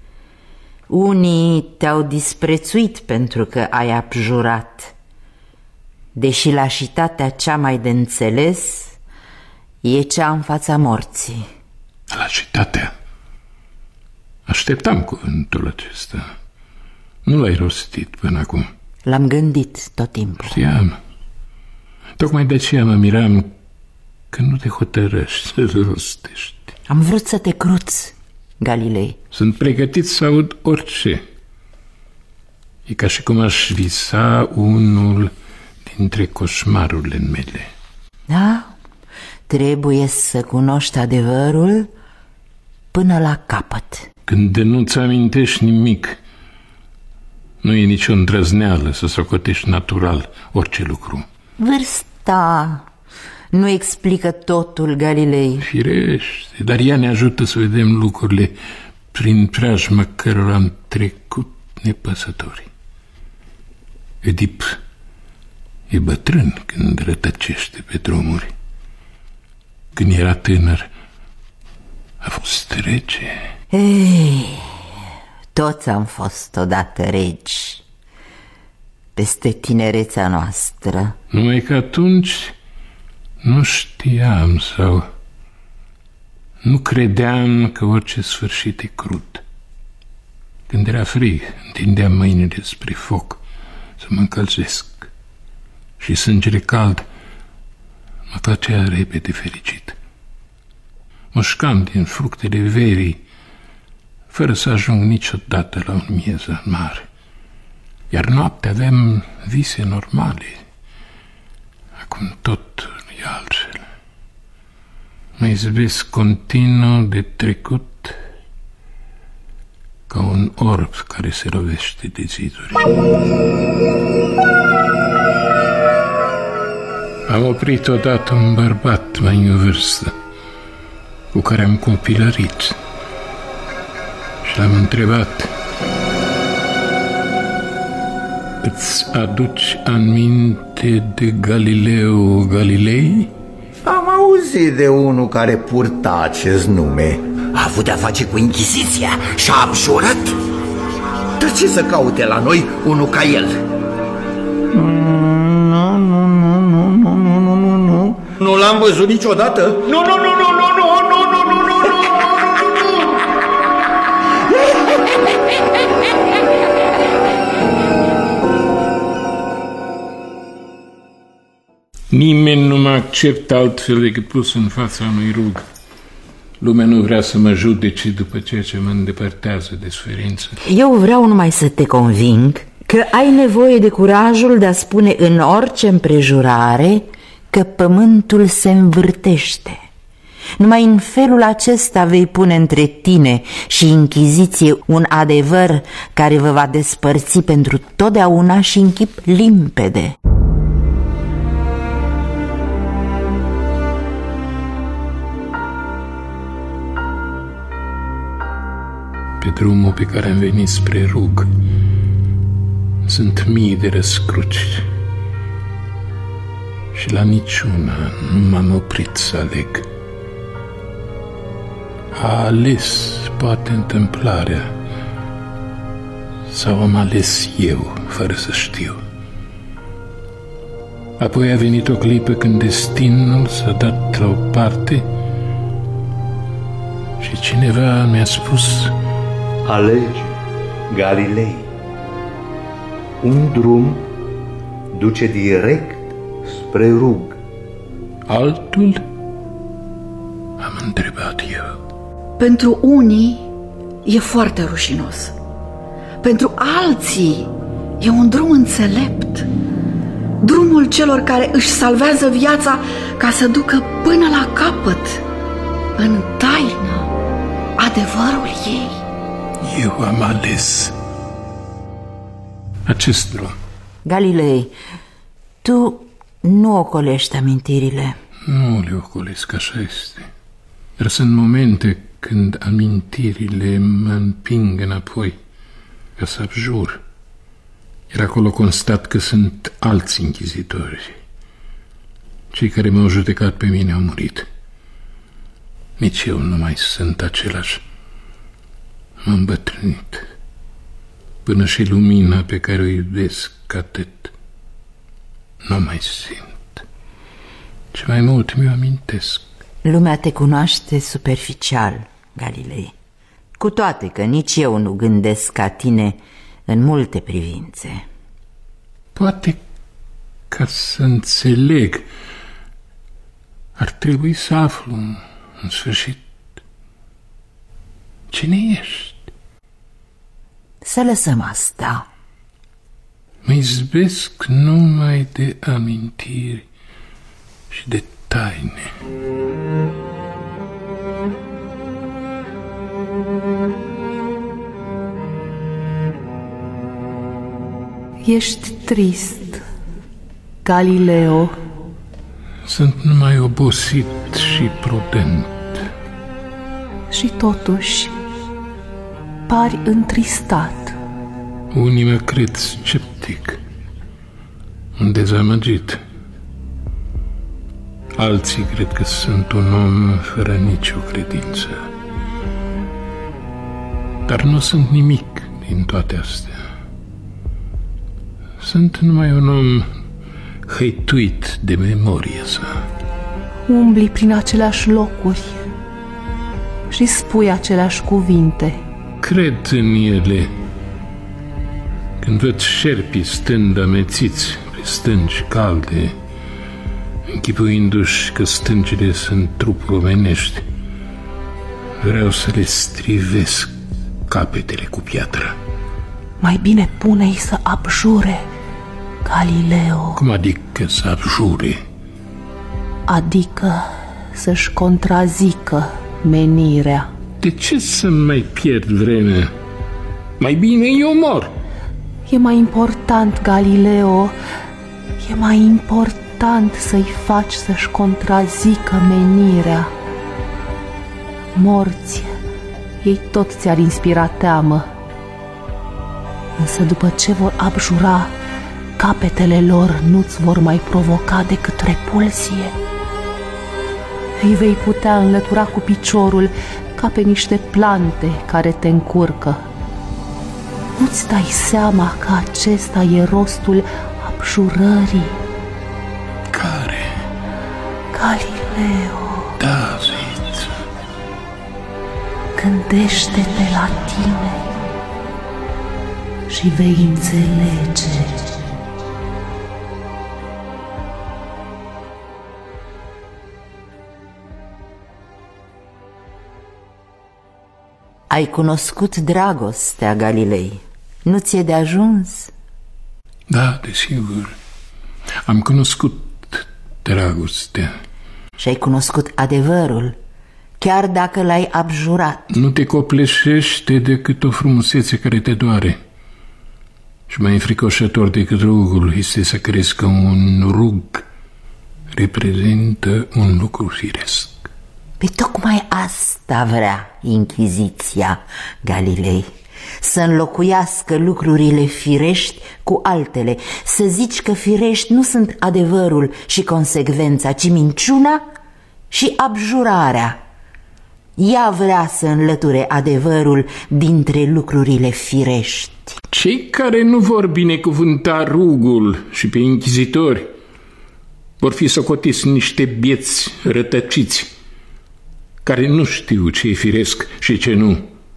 S6: Unii te-au disprețuit pentru că ai abjurat, deși lașitatea cea mai de înțeles e cea în fața morții.
S2: Lașitatea? Așteptam cuvântul acesta. Nu l-ai rostit până acum.
S6: L-am gândit tot timpul.
S2: Știam. Tocmai de aceea mă miram că nu te hotărăști să-l rostești.
S6: Am vrut să te cruți, Galilei.
S2: Sunt pregătit să aud orice. E ca și cum aș visa unul dintre coșmarurile mele.
S6: Da? Trebuie să cunoști adevărul până la capăt.
S2: Când de nu-ți amintești nimic, nu e nicio îndrăzneală să socotești natural orice lucru.
S6: Vârsta nu explică totul, Galilei.
S2: Firește, dar ea ne ajută să vedem lucrurile prin preajma cărora am trecut nepăsători. Oedip e bătrân când rătăcește pe drumuri. Când era tânăr, a fost rege.
S6: Ei, toți am fost odată regi peste tinerețea noastră.
S2: Numai că atunci nu știam sau nu credeam că orice sfârșit e crud. Când era frig, întindeam mâinile spre foc să mă încălzesc și sângele cald mă facea repede fericit. Mușcam din fructele verii fără să ajung niciodată la un miez în mare. Iar noaptea aveam vise normale. Acum tot e altfel. Mă izbesc continuu de trecut ca un orb care se lovește de ziduri. Am oprit odată un bărbat mai în vârstă cu care am copilărit și l-am întrebat: îți aduci aminte de Galileo Galilei?
S4: Am auzit de unul care purta acest nume. A avut de-a face cu Inchiziția și a abjurat. Dar ce să caute la noi unul ca el? Nu, nu, nu, nu, nu, nu, nu, nu, nu. Nu l-am văzut niciodată. Nu, nu, nu, nu, nu, nu, nu, nu, nu, nu, nu.
S2: Nimeni nu mă acceptă altfel decât pus în fața unui rug. Lumea nu vrea să mă judece după ceea ce mă îndepărtează de suferință.
S6: Eu vreau numai să te conving că ai nevoie de curajul de a spune în orice împrejurare că pământul se învârtește. Numai în felul acesta vei pune între tine și Inchiziție un adevăr care vă va despărți pentru totdeauna și în chip limpede.
S2: Pe drumul pe care am venit spre rug sunt mii de răscruci și la niciuna nu m-am oprit să aleg. A ales poate întâmplarea sau am ales eu fără să știu. Apoi a venit o clipă când destinul s-a dat la o parte și cineva mi-a spus:
S7: alege, Galilei. Un drum duce direct spre rug.
S2: Altul? Am întrebat eu.
S8: Pentru unii e foarte rușinos. Pentru alții e un drum înțelept. Drumul celor care își salvează viața ca să ducă până la capăt, în taină, adevărul ei.
S2: Eu am ales acest drum.
S6: Galilei, tu nu ocolești amintirile.
S2: Nu le ocolesc, așa este. Dar sunt momente când amintirile mă împing înapoi, ca să abjur. Iar acolo constat că sunt alți închizitori. Cei care m-au judecat pe mine au murit. Nici eu nu mai sunt același. M-am îmbătrânit. Până și lumina pe care o iubesc atât nu mai simt. Ce mai mult mi-o amintesc.
S6: Lumea te cunoaște superficial, Galilei. Cu toate că nici eu nu gândesc ca tine în multe privințe.
S2: Poate ca să înțeleg, ar trebui să aflu în sfârșit cine ești.
S6: Să lăsăm asta.
S2: Mă izbesc numai de amintiri și de taine.
S3: Ești trist, Galileo.
S2: Sunt numai obosit și prudent.
S3: Și totuși pari întristat.
S2: Unii mă cred sceptic, un dezamăgit. Alții cred că sunt un om fără nicio credință. Dar nu sunt nimic din toate astea. Sunt numai un om hăituit de memoria sa.
S3: Umbli prin aceleași locuri și spui aceleași cuvinte.
S2: Cred în ele. Când văd șerpii stând amețiți pe stânci calde, închipuindu-și că stâncile sunt trupuri omenești, vreau să le strivesc capetele cu piatră.
S3: Mai bine pune-i să abjure, Galileo.
S2: Cum adică să abjure?
S3: Adică să-și contrazică menirea.
S2: De ce să mai pierd vremea? Mai bine eu mor.
S3: E mai important, Galileo, e mai important să-i faci să-și contrazică menirea. Morți, ei tot ți-ar inspira teamă. Însă după ce vor abjura, capetele lor nu-ți vor mai provoca decât repulsie. Îi vei putea înlătura cu piciorul ca pe niște plante care te încurcă. Nu-ți dai seama că acesta e rostul abjurării?
S2: Care?
S3: Galileo,
S2: David,
S3: gândește-te la tine și vei înțelege.
S6: Ai cunoscut dragostea, Galilei. Nu ți-e de ajuns?
S2: Da, desigur. Am cunoscut dragostea.
S6: Și ai cunoscut adevărul, chiar dacă l-ai abjurat.
S2: Nu te copleșește decât o frumusețe care te doare. Și mai înfricoșător decât rugul este să crezi că un rug reprezintă un lucru firesc.
S6: Pe tocmai asta vrea Inchiziția, Galilei. Să înlocuiască lucrurile firești cu altele. Să zici că firești nu sunt adevărul și consecvența, ci minciuna și abjurarea. Ea vrea să înlăture adevărul dintre lucrurile firești.
S2: Cei care nu vor binecuvânta rugul și pe inchizitori vor fi socotiți niște bieți rătăciți care nu știu ce e firesc și ce nu.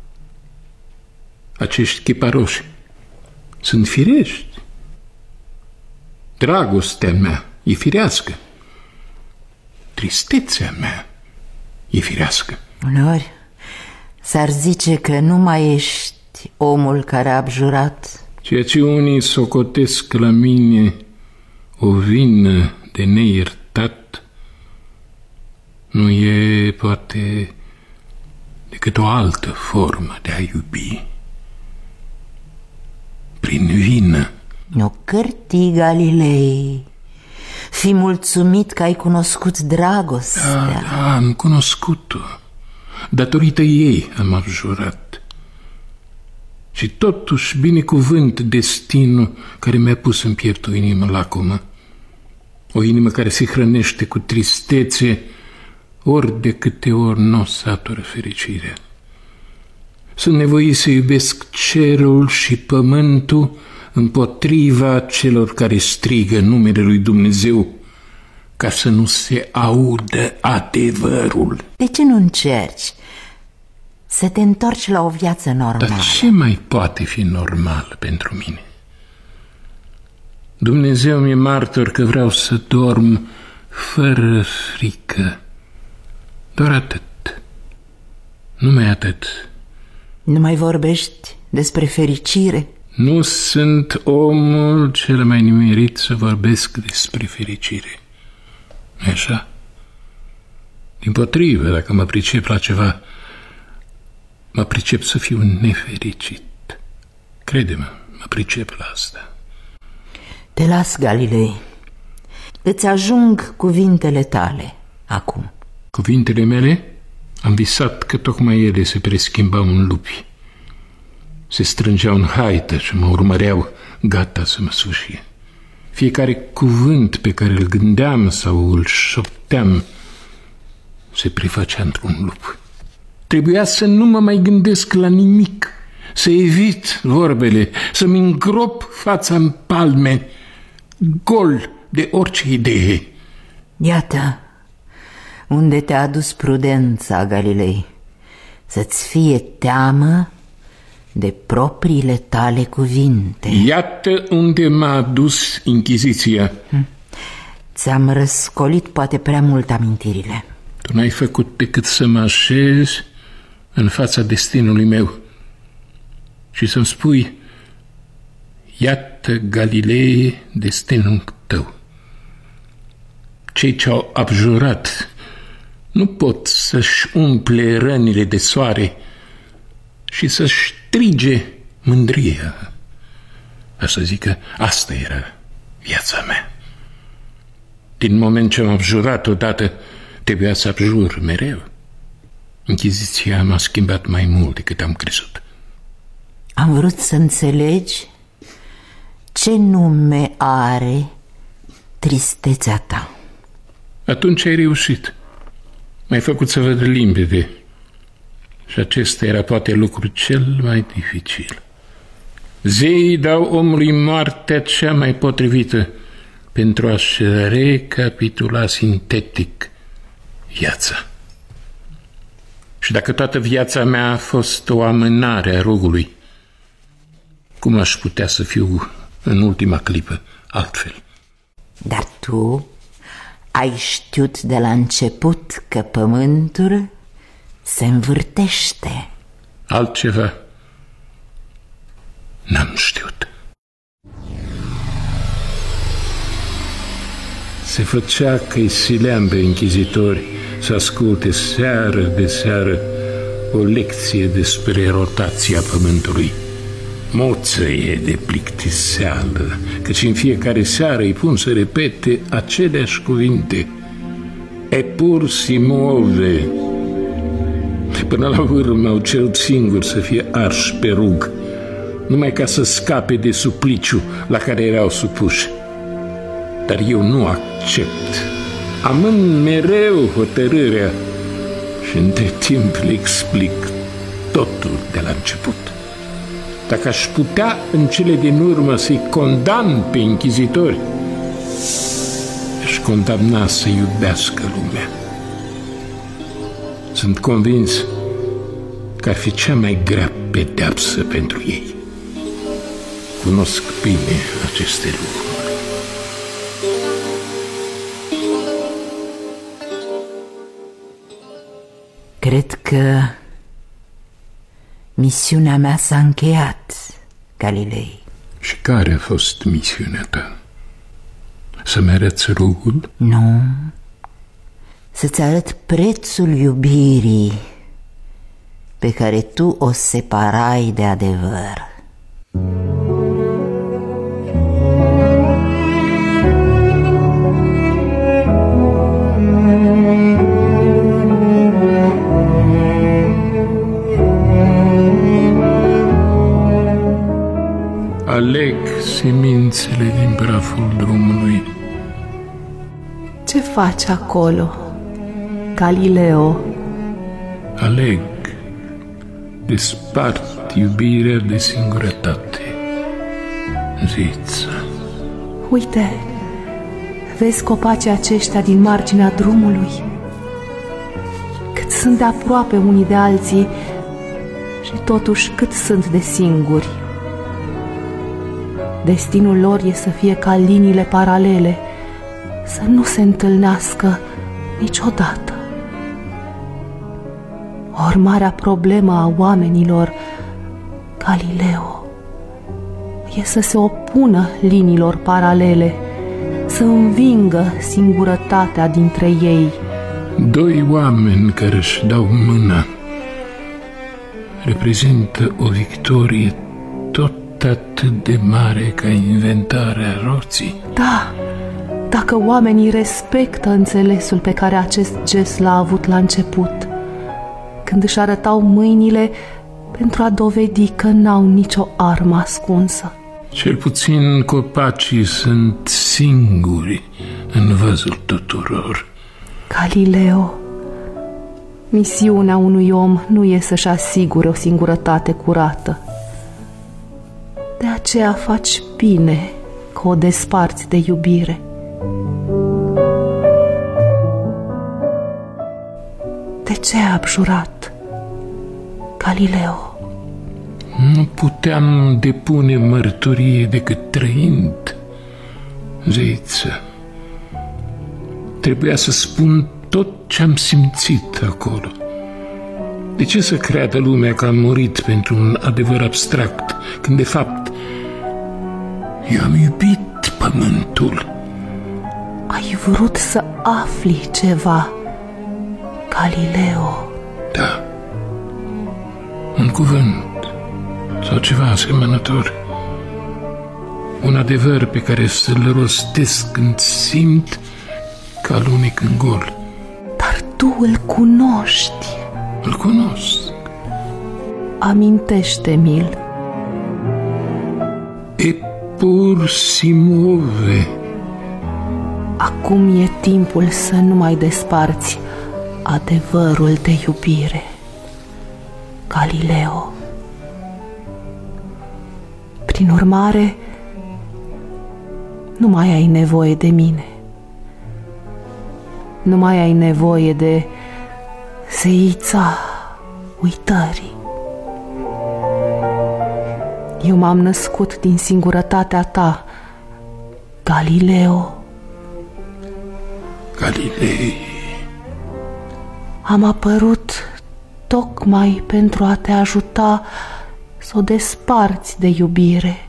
S2: Acești chiparoși sunt firești. Dragostea mea e firească. Tristețea mea e firească.
S6: Uneori s-ar zice că nu mai ești omul care a abjurat.
S2: Ceea ce unii socotesc la mine o vină de neiertat nu e, poate, decât o altă formă de a iubi. Prin vină.
S6: Nu cârti, Galilei. Fii mulțumit că ai cunoscut dragostea.
S2: Da, da, am cunoscut-o. Datorită ei am abjurat. Și totuși binecuvânt destinul care mi-a pus în piept o inimă lacomă. O inimă care se hrănește cu tristețe ori de câte ori n-o satură fericirea. Sunt nevoit să iubesc cerul și pământul împotriva celor care strigă numele lui Dumnezeu ca să nu se audă adevărul.
S6: De ce nu încerci să te întorci la o viață normală?
S2: Dar ce mai poate fi normal pentru mine? Dumnezeu mi-e martor că vreau să dorm fără frică. Doar atât. Numai atât.
S6: Nu mai vorbești despre fericire?
S2: Nu sunt omul cel mai nimerit să vorbesc despre fericire. Nu-i așa? Dimpotrivă, dacă mă pricep la ceva, mă pricep să fiu nefericit. Crede-mă, mă pricep la asta.
S6: Te las, Galilei. Îți ajung cuvintele tale acum.
S2: Cuvintele mele? Am visat că tocmai ele se preschimbau în lupi. Se strângeau în haită și mă urmăreau, gata să mă sfâșie. Fiecare cuvânt pe care îl gândeam sau îl șopteam se prefăcea într-un lup. Trebuia să nu mă mai gândesc la nimic, să evit vorbele, să-mi îngrop fața în palme, gol de orice idee.
S6: Iată unde te-a adus prudența, Galilei, să-ți fie teamă de propriile tale cuvinte.
S2: Iată unde m-a adus Inchiziția. Hm.
S6: Ți-am răscolit poate prea mult amintirile.
S2: Tu n-ai făcut decât să mă așezi în fața destinului meu și să-mi spui: iată, Galilei, destinul tău. Cei ce-au abjurat nu pot să-și umple rănile de soare și să-și strige mândria. Aș să zică, asta era viața mea. Din moment ce am abjurat odată, trebuia să abjur mereu. Inchiziția m-a schimbat mai mult decât am crezut.
S6: Am vrut să înțelegi ce nume are tristețea ta.
S2: Atunci ai reușit. M-ai făcut să văd limpede. Și acesta era poate lucrul cel mai dificil. Zeii dau omului moartea cea mai potrivită pentru a-și recapitula sintetic viața. Și dacă toată viața mea a fost o amânare a rugului, cum aș putea să fiu în ultima clipă altfel?
S6: Dar tu ai știut de la început că pământul se învârtește.
S2: Altceva n-am știut. Se făcea că-i sileam pe închizitori să asculte seară de seară o lecție despre rotația pământului. Moță e de plictiseală, căci în fiecare seară îi pun să repete aceleași cuvinte. Epur si muove. Până la urmă au cerut singur să fie arși pe rug, numai ca să scape de supliciu la care erau supuși. Dar eu nu accept. Amân mereu hotărârea și între timp le explic totul de la început. Dacă aș putea în cele din urmă să-i condamn pe închizitori, aș condamna să iubească lumea. Sunt convins că ar fi cea mai grea pedeapsă pentru ei. Cunosc bine aceste lucruri.
S6: Cred că misiunea mea s-a încheiat, Galilei.
S2: Și care a fost misiunea ta? Să-mi arăți rugul?
S6: Nu. Să-ți arăt prețul iubirii pe care tu o separai de adevăr.
S2: Aleg semințele din praful drumului.
S3: Ce faci acolo, Galileo?
S2: Aleg, despart iubirea de singurătate. Ziță.
S3: Uite, vezi copacii aceștia din marginea drumului? Cât sunt de aproape unii de alții și totuși cât sunt de singuri. Destinul lor e să fie ca liniile paralele, să nu se întâlnească niciodată. Ori marea problemă a oamenilor, Galileo, e să se opună liniilor paralele, să învingă singurătatea dintre ei.
S2: Doi oameni care își dau mâna reprezintă o victorie tot atât de mare ca inventarea roții.
S3: Da, dacă oamenii respectă înțelesul pe care acest gest l-a avut la început, când își arătau mâinile pentru a dovedi că n-au nicio armă ascunsă.
S2: Cel puțin copacii sunt singuri în văzul tuturor.
S3: Galileo, misiunea unui om nu e să-și asigure o singurătate curată. De aceea faci bine că o desparți de iubire. De ce ai abjurat, Galileo?
S2: Nu puteam depune mărturie decât trăind, zeiță. Trebuia să spun tot ce-am simțit acolo. De ce să creadă lumea că am murit pentru un adevăr abstract, când de fapt eu am iubit pământul?
S3: Ai vrut să afli ceva, Galileo?
S2: Da. Un cuvânt sau ceva asemănător. Un adevăr pe care să-l rostesc când simt că alunec în gol.
S3: Dar tu îl cunoști.
S2: Îl cunosc.
S3: Amintește-mi-l.
S2: E pur Simove.
S3: Acum e timpul să nu mai desparți adevărul de iubire, Galileo. Prin urmare, nu mai ai nevoie de mine. Nu mai ai nevoie de zeița uitării. Eu m-am născut din singurătatea ta, Galileo.
S2: Galilei.
S3: Am apărut tocmai pentru a te ajuta să o desparți de iubire.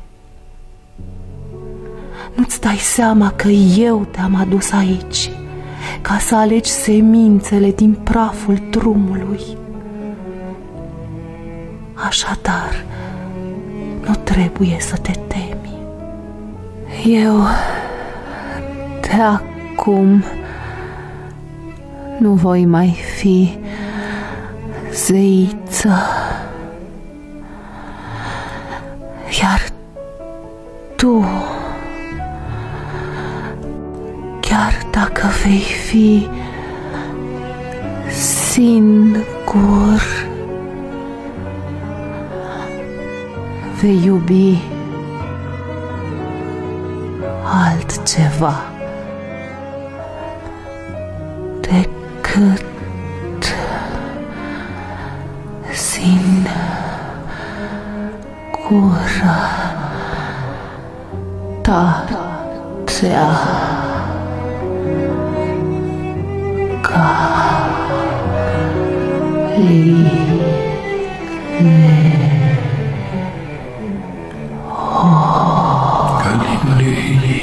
S3: Nu-ți dai seama că eu te-am adus aici ca să alegi semințele din praful drumului. Așadar, nu trebuie să te temi. Eu de acum nu voi mai fi zeiță, iar tu, chiar dacă vei fi singur, vei iubi altceva decât singura ta Galileo. Galilei,
S2: Galilei.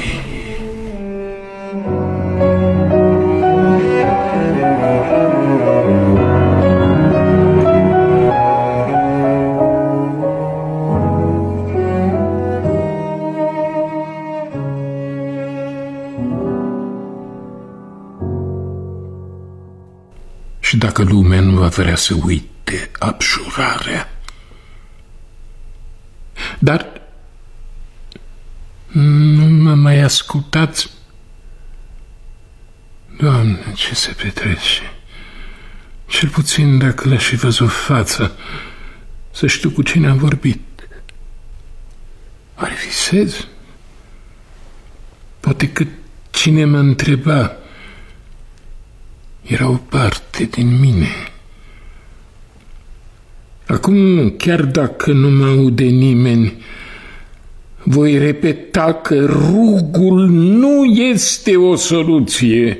S2: Și dacă lumea nu va vrea să uite abjurarea, dar nu mă mai ascultați? Doamne, ce se petrece? Cel puțin dacă le-aș fi văzut fața, să știu cu cine am vorbit. Oare visez? Poate că cine mă întreba era o parte din mine. Acum, chiar dacă nu mă aude nimeni, voi repeta că rugul nu este o soluție.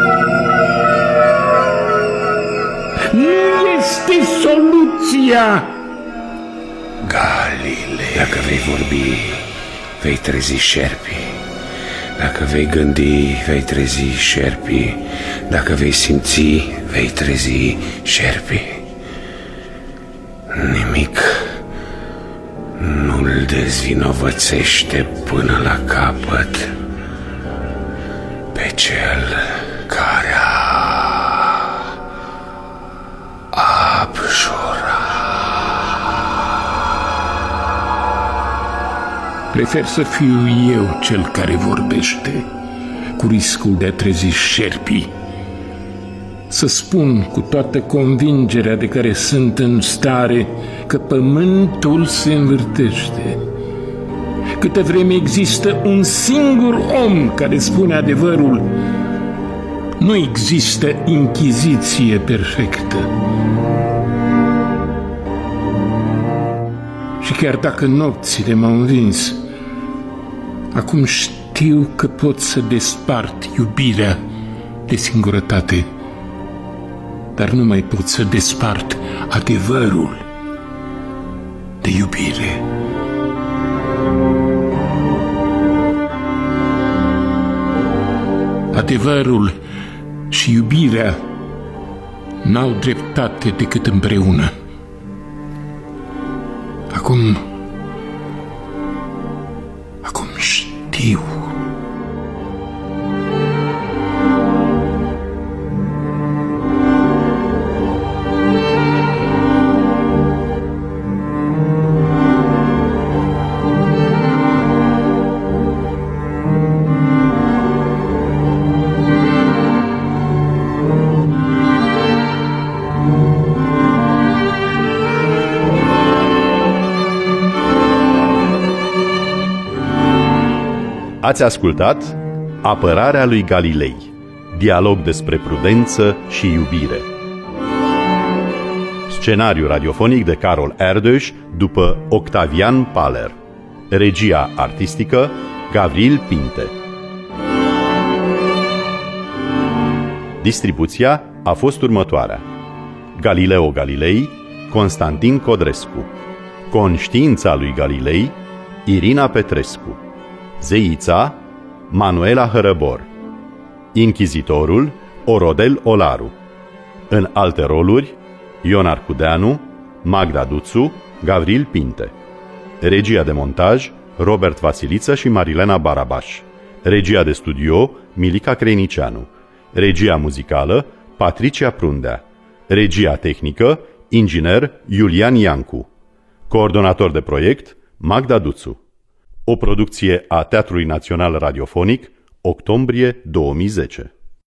S2: Nu este soluția!
S5: Galilei, dacă vei vorbi, vei trezi șerpii. Dacă vei gândi, vei trezi șerpii. Dacă vei simți, vei trezi șerpii. Nimic nu-l dezvinovățește până la capăt pe cel care a abjurat.
S2: Prefer să fiu eu cel care vorbește, cu riscul de a trezi șerpii. Să spun cu toată convingerea de care sunt în stare că pământul se învârtește. Câtă vreme există un singur om care spune adevărul, nu există inchiziție perfectă. Și chiar dacă nopțile m-au învins, acum știu că pot să despart iubirea de singurătate, dar nu mai pot să despart adevărul de iubire. Adevărul și iubirea n-au dreptate decât împreună. Acum, acum știu.
S1: Ați ascultat Apărarea lui Galilei, dialog despre prudență și iubire. Scenariu radiofonic de Carol Erdős după Octavian Paler. Regia artistică Gavril Pinte. Distribuția a fost următoarea: Galileo Galilei, Constantin Codrescu; Conștiința lui Galilei, Irina Petrescu; Zeița, Manuela Hărăbor; Inchizitorul, Orodel Olaru. În alte roluri, Ion Arcudeanu, Magda Duțu, Gavril Pinte. Regia de montaj, Robert Vasiliță și Marilena Barabaș. Regia de studio, Milica Creinicianu. Regia muzicală, Patricia Prundea. Regia tehnică, inginer Iulian Iancu. Coordonator de proiect, Magda Duțu. O producție a Teatrului Național Radiofonic, octombrie două mii zece.